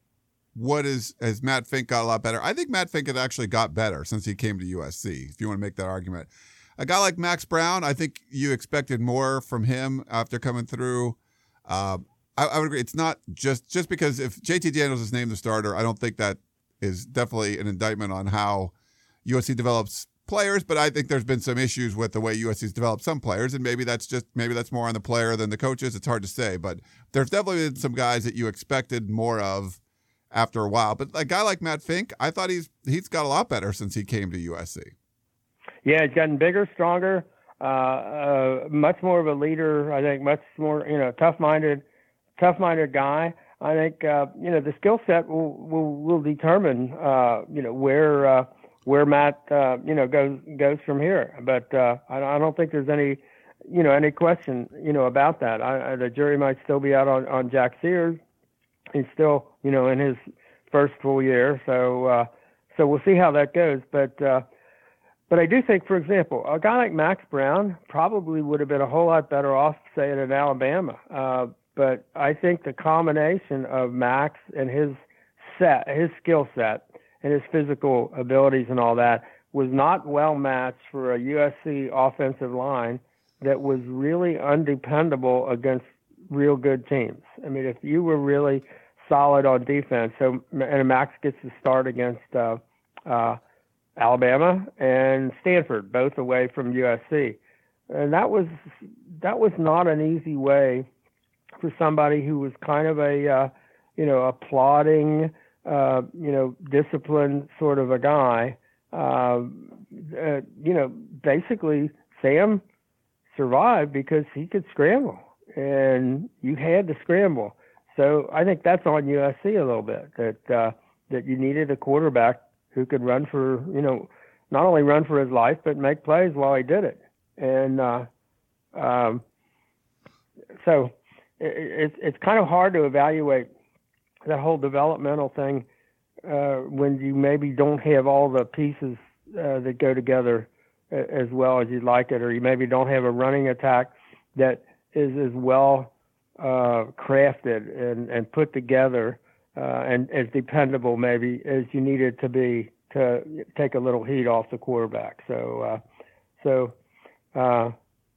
what is has Matt Fink got a lot better? I think Matt Fink has actually got better since he came to U S C, if you want to make that argument. A guy like Max Brown, I think you expected more from him after coming through. Uh, I, I would agree. It's not just just because if J T Daniels is named the starter, I don't think that is definitely an indictment on how U S C develops players, but I think there's been some issues with the way U S C's developed some players, and maybe that's just maybe that's more on the player than the coaches. It's hard to say, but there's definitely been some guys that you expected more of after a while. But a guy like Matt Fink, I thought he's he's got a lot better since he came to U S C. Yeah, he's gotten bigger, stronger, uh, uh, much more of a leader. I think much more, you know, tough-minded, tough-minded guy. I think uh, you know the skill set will will will determine uh, you know where. Uh, where Matt, uh, you know, goes goes from here. But uh, I, I don't think there's any, you know, any question, you know, about that. I, I, the jury might still be out on, on Jack Sears. He's still, you know, in his first full year. So uh, so we'll see how that goes. But uh, but I do think, for example, a guy like Max Brown probably would have been a whole lot better off, say, at Alabama. Uh, but I think the combination of Max and his set, his skill set, and his physical abilities and all that was not well matched for a U S C offensive line that was really undependable against real good teams. I mean, if you were really solid on defense, so and Max gets to start against uh, uh, Alabama and Stanford, both away from U S C, and that was that was not an easy way for somebody who was kind of a uh, you know a plodding. Uh, you know, disciplined sort of a guy. Uh, uh, you know, basically Sam survived because he could scramble, and you had to scramble. So I think that's on U S C a little bit, that uh, that you needed a quarterback who could run for, you know, not only run for his life, but make plays while he did it. And uh, um, so it, it, it's kind of hard to evaluate that whole developmental thing uh, when you maybe don't have all the pieces uh, that go together as well as you'd like it, or you maybe don't have a running attack that is as well uh, crafted and, and put together uh, and as dependable maybe as you need it to be to take a little heat off the quarterback. So, uh, so uh,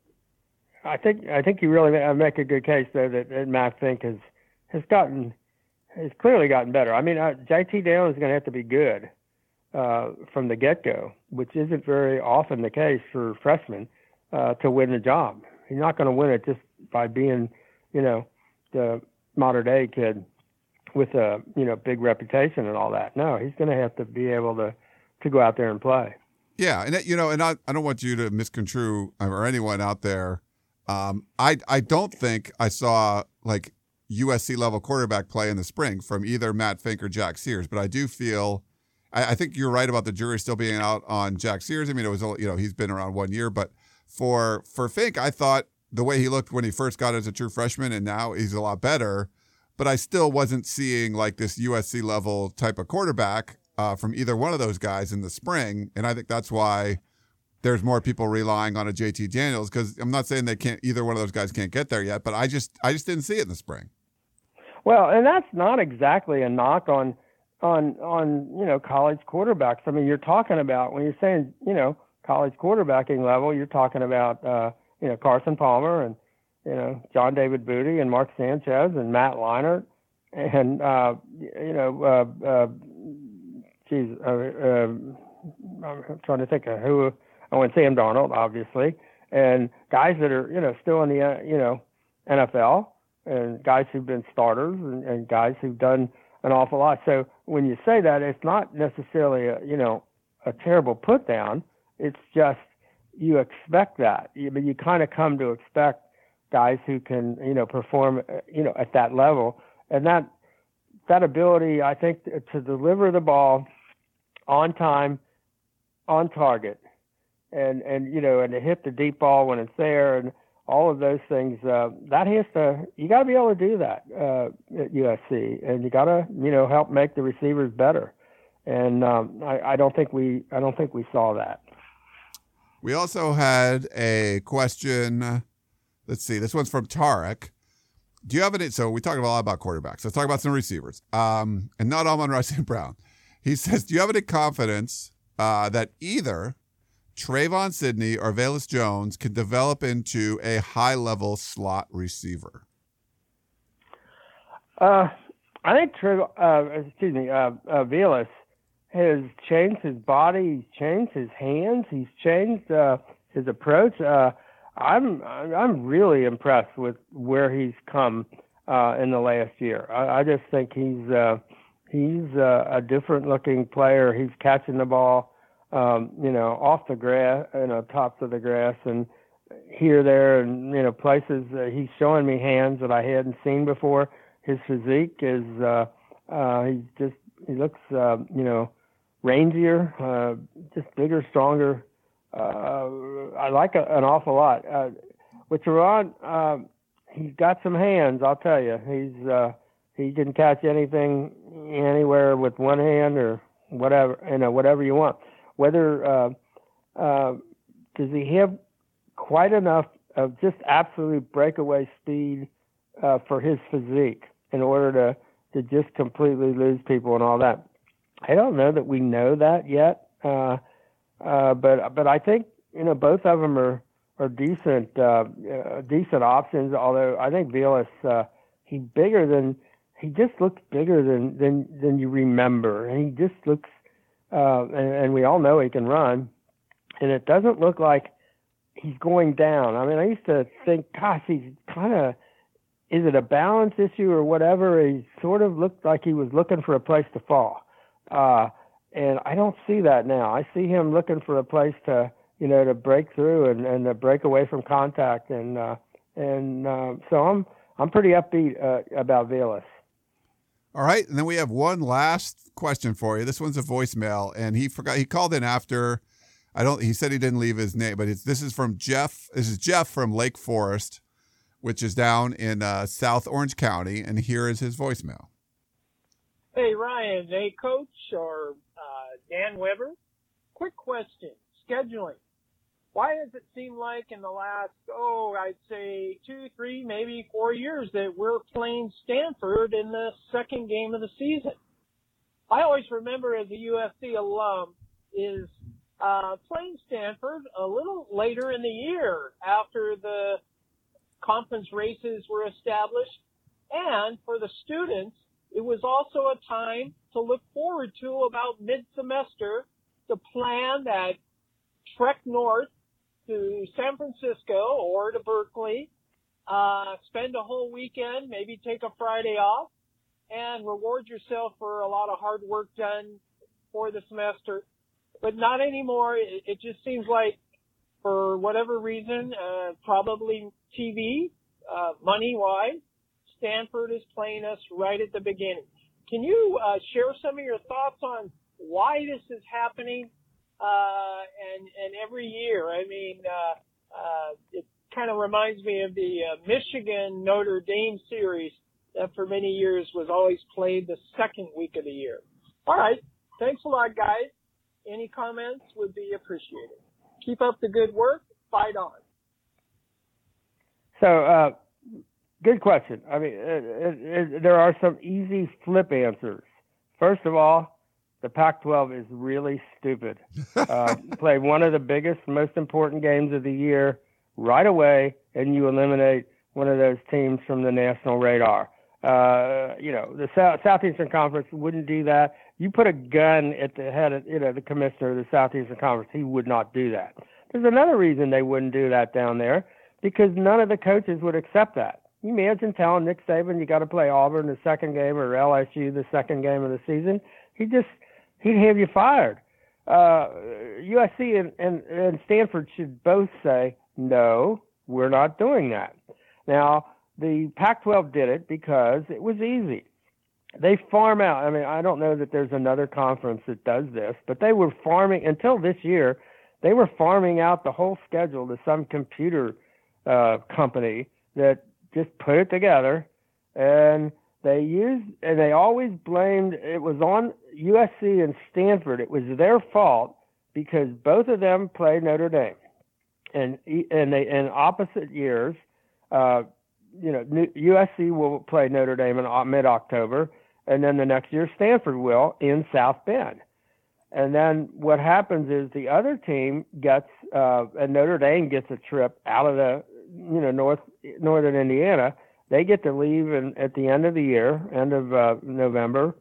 I think I think you really make a good case though that, that Matt Fink has has gotten. It's clearly gotten better. I mean, uh, J T Daniels is going to have to be good uh, from the get-go, which isn't very often the case for freshmen uh, to win the job. He's not going to win it just by being, you know, the modern-day kid with a, you know, big reputation and all that. No, he's going to have to be able to, to go out there and play. Yeah, and you know, and I, I don't want you to misconstrue or anyone out there. Um, I I don't think I saw like U S C level quarterback play in the spring from either Matt Fink or Jack Sears, but I do feel, I, I think you're right about the jury still being out on Jack Sears. I mean, it was, you know, he's been around one year, but for, for Fink, I thought the way he looked when he first got as a true freshman and now he's a lot better, but I still wasn't seeing like this U S C level type of quarterback uh, from either one of those guys in the spring. And I think that's why there's more people relying on a J T Daniels, because I'm not saying they can't, either one of those guys can't get there yet, but I just, I just didn't see it in the spring. Well, and that's not exactly a knock on, on, on, you know, college quarterbacks. I mean, you're talking about, when you're saying, you know, college quarterbacking level, you're talking about, uh, you know, Carson Palmer and, you know, John David Booty and Mark Sanchez and Matt Leinart and, uh, you know, uh, uh, geez, uh, uh, I'm trying to think of who, I want Sam Darnold, obviously, and guys that are, you know, still in the, uh, you know, N F L. And guys who've been starters and, and guys who've done an awful lot. So when you say that, it's not necessarily a, you know, a terrible put down. It's just you expect that. You, but you kind of come to expect guys who can, you know, perform, you know, at that level. And that that ability, I think, to deliver the ball on time, on target, and, and you know, and to hit the deep ball when it's there, and all of those things, uh, that has to, you got to be able to do that uh, at U S C, and you got to, you know, help make the receivers better. And um, I, I don't think we, I don't think we saw that. We also had a question. Let's see. This one's from Tarek. Do you have any? So we talked a lot about quarterbacks. Let's talk about some receivers. Um, and not Amon-Ra Saint Brown. He says, do you have any confidence uh, that either Trayvon Sidney or Velus Jones can develop into a high-level slot receiver? Uh, I think Trev, uh, excuse me, uh, uh, Velus has changed his body. He's changed his hands. He's changed uh, his approach. Uh, I'm I'm really impressed with where he's come uh, in the last year. I, I just think he's uh, he's uh, a different looking player. He's catching the ball, um, you know, off the grass, you know, tops of the grass, and here, there, and you know, places. Uh, he's showing me hands that I hadn't seen before. His physique is uh, uh, he's just he looks uh, you know rangier, uh, just bigger, stronger. Uh, I like a, an awful lot. Uh, with Teron, uh, he's got some hands. I'll tell you, he's uh, he can catch anything anywhere with one hand or whatever, you know, whatever you want. Whether uh, uh, does he have quite enough of just absolute breakaway speed uh, for his physique in order to to just completely lose people and all that? I don't know that we know that yet. Uh, Uh, but but I think you know both of them are are decent uh, uh, decent options. Although I think Velus uh, he's bigger than he just looks bigger than than, than you remember, and he just looks uh, and, and we all know he can run, and it doesn't look like he's going down. I mean, I used to think, gosh, he's kind of is it a balance issue or whatever? He sort of looked like he was looking for a place to fall. Uh, And I don't see that now. I see him looking for a place to, you know, to break through and, and to break away from contact. And uh, and uh, so I'm I'm pretty upbeat uh, about Velus. All right, and then we have one last question for you. This one's a voicemail, and he forgot he called in after. I don't. He said he didn't leave his name, but it's this is from Jeff. This is Jeff from Lake Forest, which is down in uh, South Orange County, and here is his voicemail. Hey, Ryan. Hey, Coach, or uh, Dan Weber. Quick question. Scheduling. Why does it seem like in the last, oh, I'd say two, three, maybe four years that we're playing Stanford in the second game of the season? I always remember as a U S C alum is uh, playing Stanford a little later in the year after the conference races were established. And for the students, it was also a time to look forward to about mid-semester to plan that trek north to San Francisco or to Berkeley, uh, spend a whole weekend, maybe take a Friday off, and reward yourself for a lot of hard work done for the semester. But not anymore. It, it just seems like, for whatever reason, uh, probably T V, uh, money-wise, Stanford is playing us right at the beginning. Can you uh, share some of your thoughts on why this is happening uh, and, and every year? I mean, uh, uh, it kind of reminds me of the uh, Michigan Notre Dame series that for many years was always played the second week of the year. All right. Thanks a lot, guys. Any comments would be appreciated. Keep up the good work. Fight on. So, uh, good question. I mean, it, it, it, there are some easy flip answers. First of all, the Pac twelve is really stupid. Uh, play one of the biggest, most important games of the year right away, and you eliminate one of those teams from the national radar. Uh, you know, the South, Southeastern Conference wouldn't do that. You put a gun at the head of, you know, the commissioner of the Southeastern Conference, he would not do that. There's another reason they wouldn't do that down there, because none of the coaches would accept that. You imagine telling Nick Saban you got to play Auburn the second game or L S U the second game of the season? He just he'd have you fired. Uh, U S C and, and, and Stanford should both say, no, we're not doing that. Now, the Pac twelve did it because it was easy. They farm out. I mean, I don't know that there's another conference that does this, but they were farming until this year. They were farming out the whole schedule to some computer uh, company that just put it together, and they used, and they always blamed, it was on U S C and Stanford. It was their fault because both of them played Notre Dame, and and they in opposite years. Uh, you know, U S C will play Notre Dame in mid-October, and then the next year Stanford will in South Bend. And then what happens is the other team gets, uh, and Notre Dame gets a trip out of the, you know, north northern Indiana. They get to leave in, at the end of the year, end of uh, November.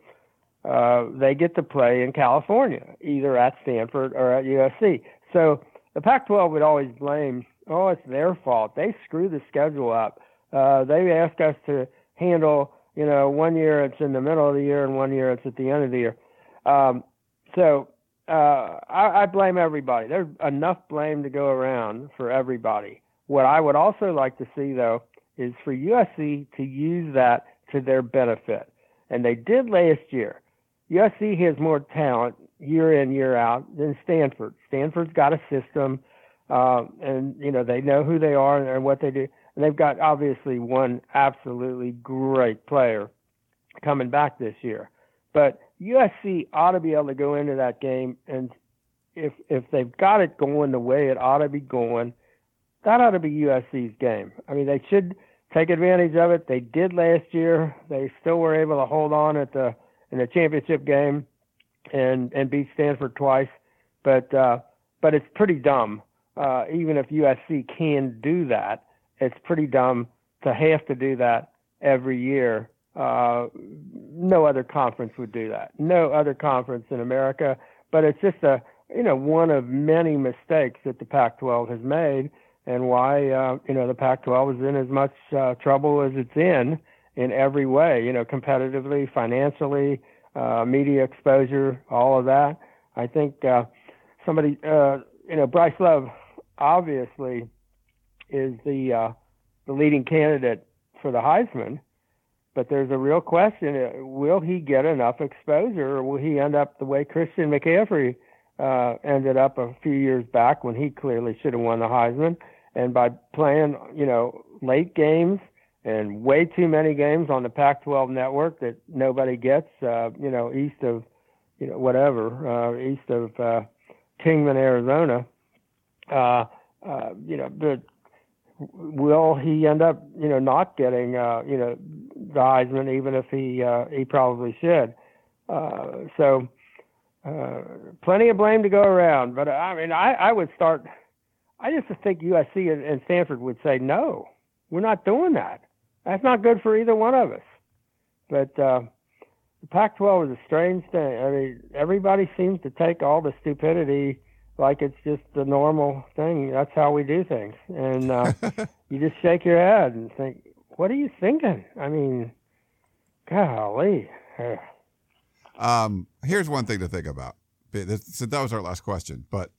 Uh, they get to play in California, either at Stanford or at U S C. So the Pac twelve would always blame, oh, it's their fault. They screw the schedule up. Uh, they ask us to handle, you know, one year it's in the middle of the year and one year it's at the end of the year. Um, so uh, I, I blame everybody. There's enough blame to go around for everybody. What I would also like to see, though, is for U S C to use that to their benefit. And they did last year. U S C has more talent year in, year out than Stanford. Stanford's got a system, uh, and, you know, they know who they are and what they do. And they've got, obviously, one absolutely great player coming back this year. But U S C ought to be able to go into that game, and if if they've got it going the way it ought to be going, that ought to be U S C's game. I mean, they should take advantage of it. They did last year. They still were able to hold on at the in the championship game and and beat Stanford twice. But uh, but it's pretty dumb. Uh, even if U S C can do that, it's pretty dumb to have to do that every year. Uh, no other conference would do that. No other conference in America. But it's just a you know one of many mistakes that the Pac twelve has made. And why, uh, you know, the Pac twelve is in as much uh, trouble as it's in, in every way, you know, competitively, financially, uh, media exposure, all of that. I think uh, somebody, uh, you know, Bryce Love obviously is the uh, the leading candidate for the Heisman, but there's a real question, uh, will he get enough exposure, or will he end up the way Christian McCaffrey uh, ended up a few years back when he clearly should have won the Heisman? And by playing, you know, late games and way too many games on the Pac twelve network that nobody gets, uh, you know, east of, you know, whatever, uh, east of uh, Kingman, Arizona, uh, uh, you know, the, will he end up, you know, not getting, uh, you know, the Heisman, even if he uh, he probably should. Uh, so uh, plenty of blame to go around. But, I mean, I, I would start – I just think U S C and Stanford would say, no, we're not doing that. That's not good for either one of us. But uh, the Pac twelve is a strange thing. I mean, everybody seems to take all the stupidity like it's just the normal thing. That's how we do things. And uh, you just shake your head and think, what are you thinking? I mean, golly. um, here's one thing to think about. So that was our last question, but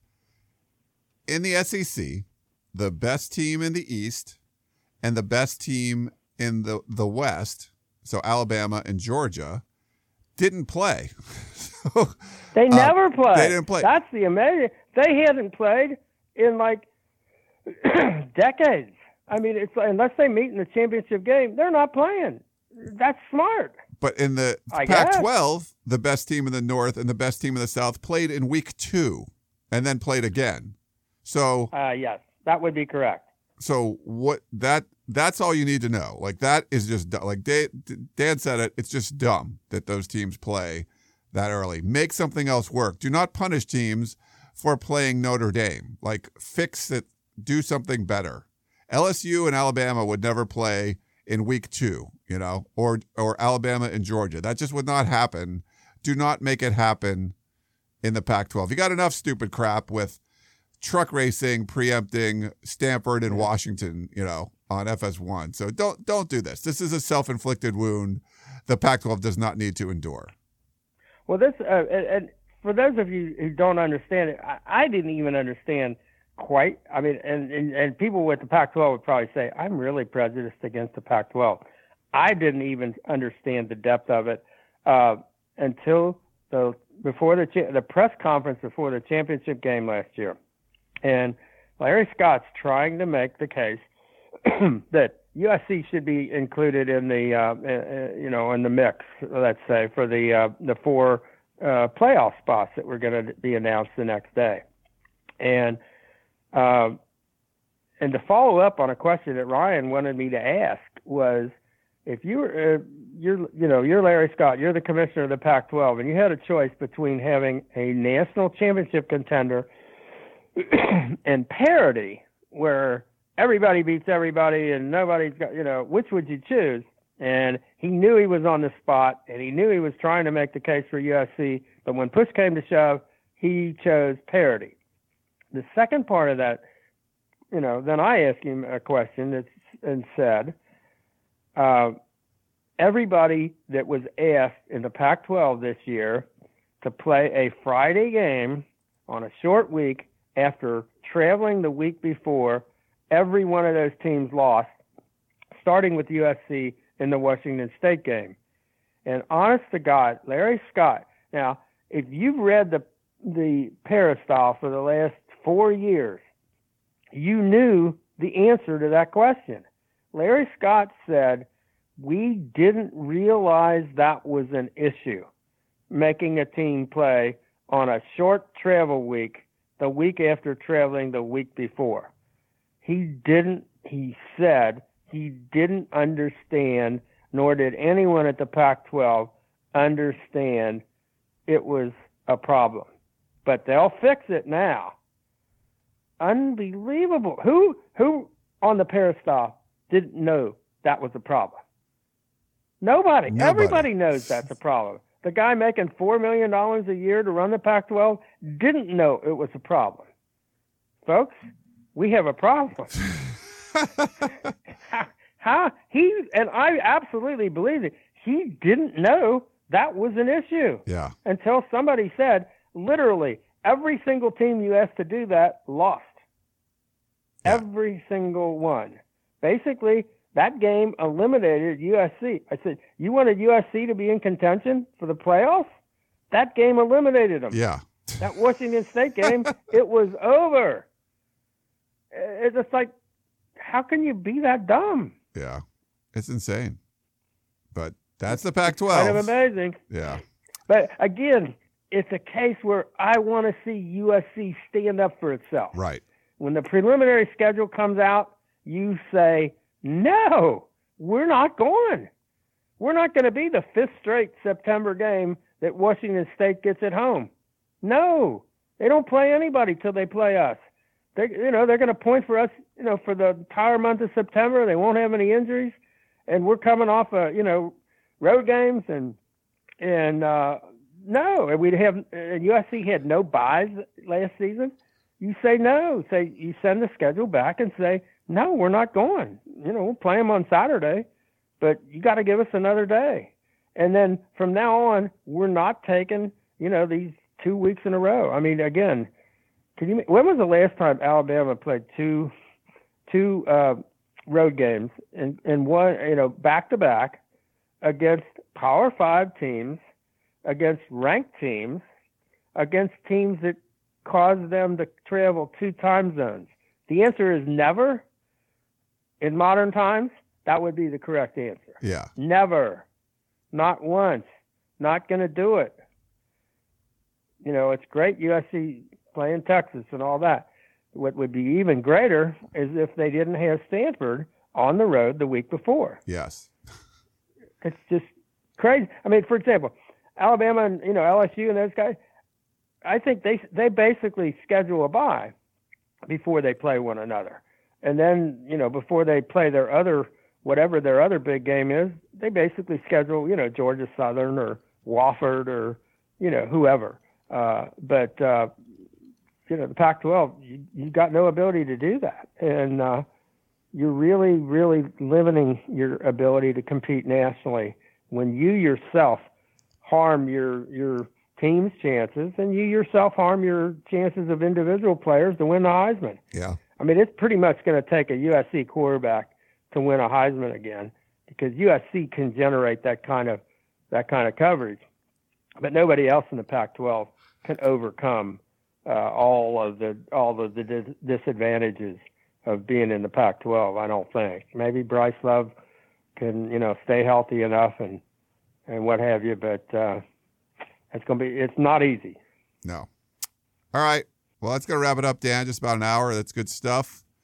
in the S E C, the best team in the East and the best team in the, the West, so Alabama and Georgia, didn't play. so, they never uh, played. They didn't play. That's the amazing. They haven't played in like decades. I mean, it's unless they meet in the championship game, they're not playing. That's smart. But in the Pac twelve, the best team in the North and the best team in the South played in week two and then played again. So uh, yes, that would be correct. So what that that's all you need to know. Like that is just like Dan, Dan said it. It's just dumb that those teams play that early. Make something else work. Do not punish teams for playing Notre Dame. Like fix it. Do something better. L S U and Alabama would never play in week two, you know, or or Alabama and Georgia. That just would not happen. Do not make it happen in the Pac twelve. You got enough stupid crap with truck racing preempting Stanford and Washington, you know, on F S one. So don't don't do this. This is a self-inflicted wound the Pac twelve does not need to endure. Well, this uh, and, and for those of you who don't understand it, I, I didn't even understand quite. I mean, and, and, and people with the Pac twelve would probably say, I'm really prejudiced against the Pac twelve. I didn't even understand the depth of it uh, until the before the the press conference before the championship game last year. And Larry Scott's trying to make the case that U S C should be included in the, uh, uh, you know, in the mix, let's say, for the uh, the four uh, playoff spots that were going to be announced the next day. And uh, and to follow up on a question that Ryan wanted me to ask was, if you were, uh, you're, you know, you're Larry Scott, you're the commissioner of the Pac twelve, and you had a choice between having a national championship contender and parity, where everybody beats everybody and nobody's got, you know, which would you choose? And he knew he was on the spot, and he knew he was trying to make the case for U S C, but when push came to shove, he chose parity. The second part of that, you know, then I asked him a question that's, and said, uh, everybody that was asked in the Pac twelve this year to play a Friday game on a short week after traveling the week before, every one of those teams lost, starting with U S C in the Washington State game. And honest to God, Larry Scott, now, if you've read the the Peristyle for the last four years, you knew the answer to that question. Larry Scott said, we didn't realize that was an issue, making a team play on a short travel week the week after traveling the week before. He didn't, he said, he didn't understand, nor did anyone at the Pac twelve understand it was a problem. But they'll fix it now. Unbelievable. Who who on the Peristyle didn't know that was a problem? Nobody. Nobody. Everybody knows that's a problem. The guy making four million dollars a year to run the Pac twelve didn't know it was a problem. Folks, we have a problem. how, how he, and I absolutely believe it, he didn't know that was an issue. Yeah. Until somebody said, literally, every single team you asked to do that lost. Yeah. Every single one. Basically, that game eliminated U S C. I said, you wanted U S C to be in contention for the playoffs? That game eliminated them. Yeah. That Washington State game, it was over. It's just like, how can you be that dumb? Yeah. It's insane. But that's the Pac twelve. Kind of amazing. Yeah. But again, it's a case where I want to see U S C stand up for itself. Right. When the preliminary schedule comes out, you say, no, we're not going. We're not going to be the fifth straight September game that Washington State gets at home. No, they don't play anybody till they play us. They, you know, they're going to point for us, you know, for the entire month of September. They won't have any injuries, and we're coming off, a, you know, road games and and uh, no, and we'd have. And U S C had no buys last season. You say no. Say you send the schedule back and say no, we're not going. You know, we'll play them on Saturday, but you got to give us another day. And then from now on, we're not taking, you know, these two weeks in a row. I mean, again, can you? When was the last time Alabama played two two uh, road games and and one, you know, back to back against Power Five teams, against ranked teams, against teams that caused them to travel two time zones? The answer is never. In modern times, that would be the correct answer. Yeah. Never. Not once. Not going to do it. You know, it's great U S C playing Texas and all that. What would be even greater is if they didn't have Stanford on the road the week before. Yes. It's just crazy. I mean, for example, Alabama and, you know, L S U and those guys, I think they they basically schedule a bye before they play one another. And then, you know, before they play their other, whatever their other big game is, they basically schedule, you know, Georgia Southern or Wofford or, you know, whoever. Uh, but, uh, you know, the Pac twelve, you, you've got no ability to do that. And uh, you're really, really limiting your ability to compete nationally when you yourself harm your your team's chances and you yourself harm your chances of individual players to win the Heisman. Yeah. I mean, it's pretty much going to take a U S C quarterback to win a Heisman again because U S C can generate that kind of that kind of coverage, but nobody else in the Pac twelve can overcome uh, all of the all of the dis- disadvantages of being in the Pac twelve. I don't think. Maybe Bryce Love can, you know, stay healthy enough and and what have you, but uh, it's going to be it's not easy. No. All right. Well, that's going to wrap it up, Dan. Just about an hour. That's good stuff.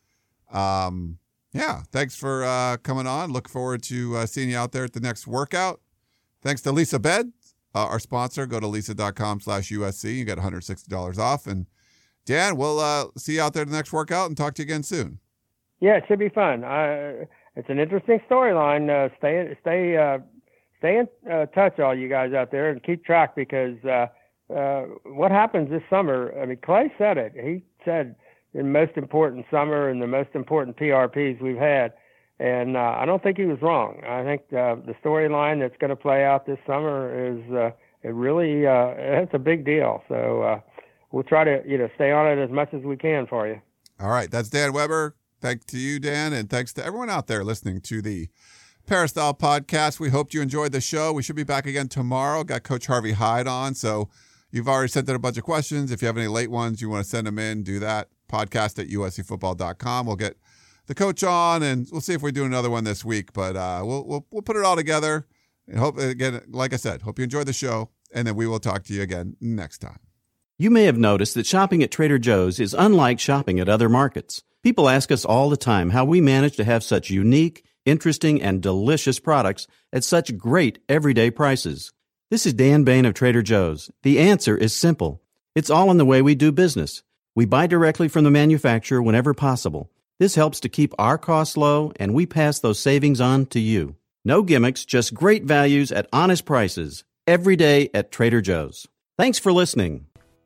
Um, yeah, thanks for uh, coming on. Look forward to uh, seeing you out there at the next workout. Thanks to Lisa Bed, uh, our sponsor. Go to lisa.com slash USC. You get one hundred sixty dollars off. And Dan, we'll uh, see you out there at the next workout and talk to you again soon. Yeah, it should be fun. Uh, it's an interesting storyline. Uh, stay, stay, uh, stay in uh, touch, all you guys out there, and keep track, because uh, uh, what happens this summer? I mean, Clay said it. He said the most important summer and the most important P R Ps we've had, and uh, I don't think he was wrong. I think uh, the storyline that's going to play out this summer is uh, it really uh, it's a big deal. So uh, we'll try to you know stay on it as much as we can for you. All right, that's Dan Weber. Thanks to you, Dan, and thanks to everyone out there listening to the Peristyle Podcast. We hope you enjoyed the show. We should be back again tomorrow. Got Coach Harvey Hyde on, so you've already sent in a bunch of questions. If you have any late ones, you want to send them in, do that. Podcast at U S C football dot com. We'll get the coach on, and we'll see if we do another one this week. But uh, we'll we'll we'll put it all together. And hope again, like I said, hope you enjoyed the show, and then we will talk to you again next time. You may have noticed that shopping at Trader Joe's is unlike shopping at other markets. People ask us all the time how we manage to have such unique, interesting, and delicious products at such great everyday prices. This is Dan Bain of Trader Joe's. The answer is simple. It's all in the way we do business. We buy directly from the manufacturer whenever possible. This helps to keep our costs low, and we pass those savings on to you. No gimmicks, just great values at honest prices. Every day at Trader Joe's. Thanks for listening.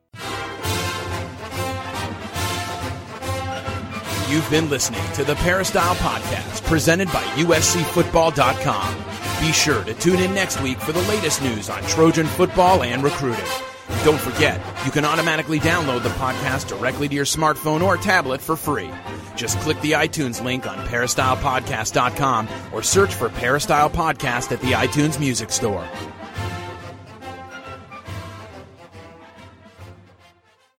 You've been listening to the Peristyle Podcast, presented by U S C football dot com. Be sure to tune in next week for the latest news on Trojan football and recruiting. Don't forget, you can automatically download the podcast directly to your smartphone or tablet for free. Just click the iTunes link on peristyle podcast dot com or search for Peristyle Podcast at the iTunes Music Store.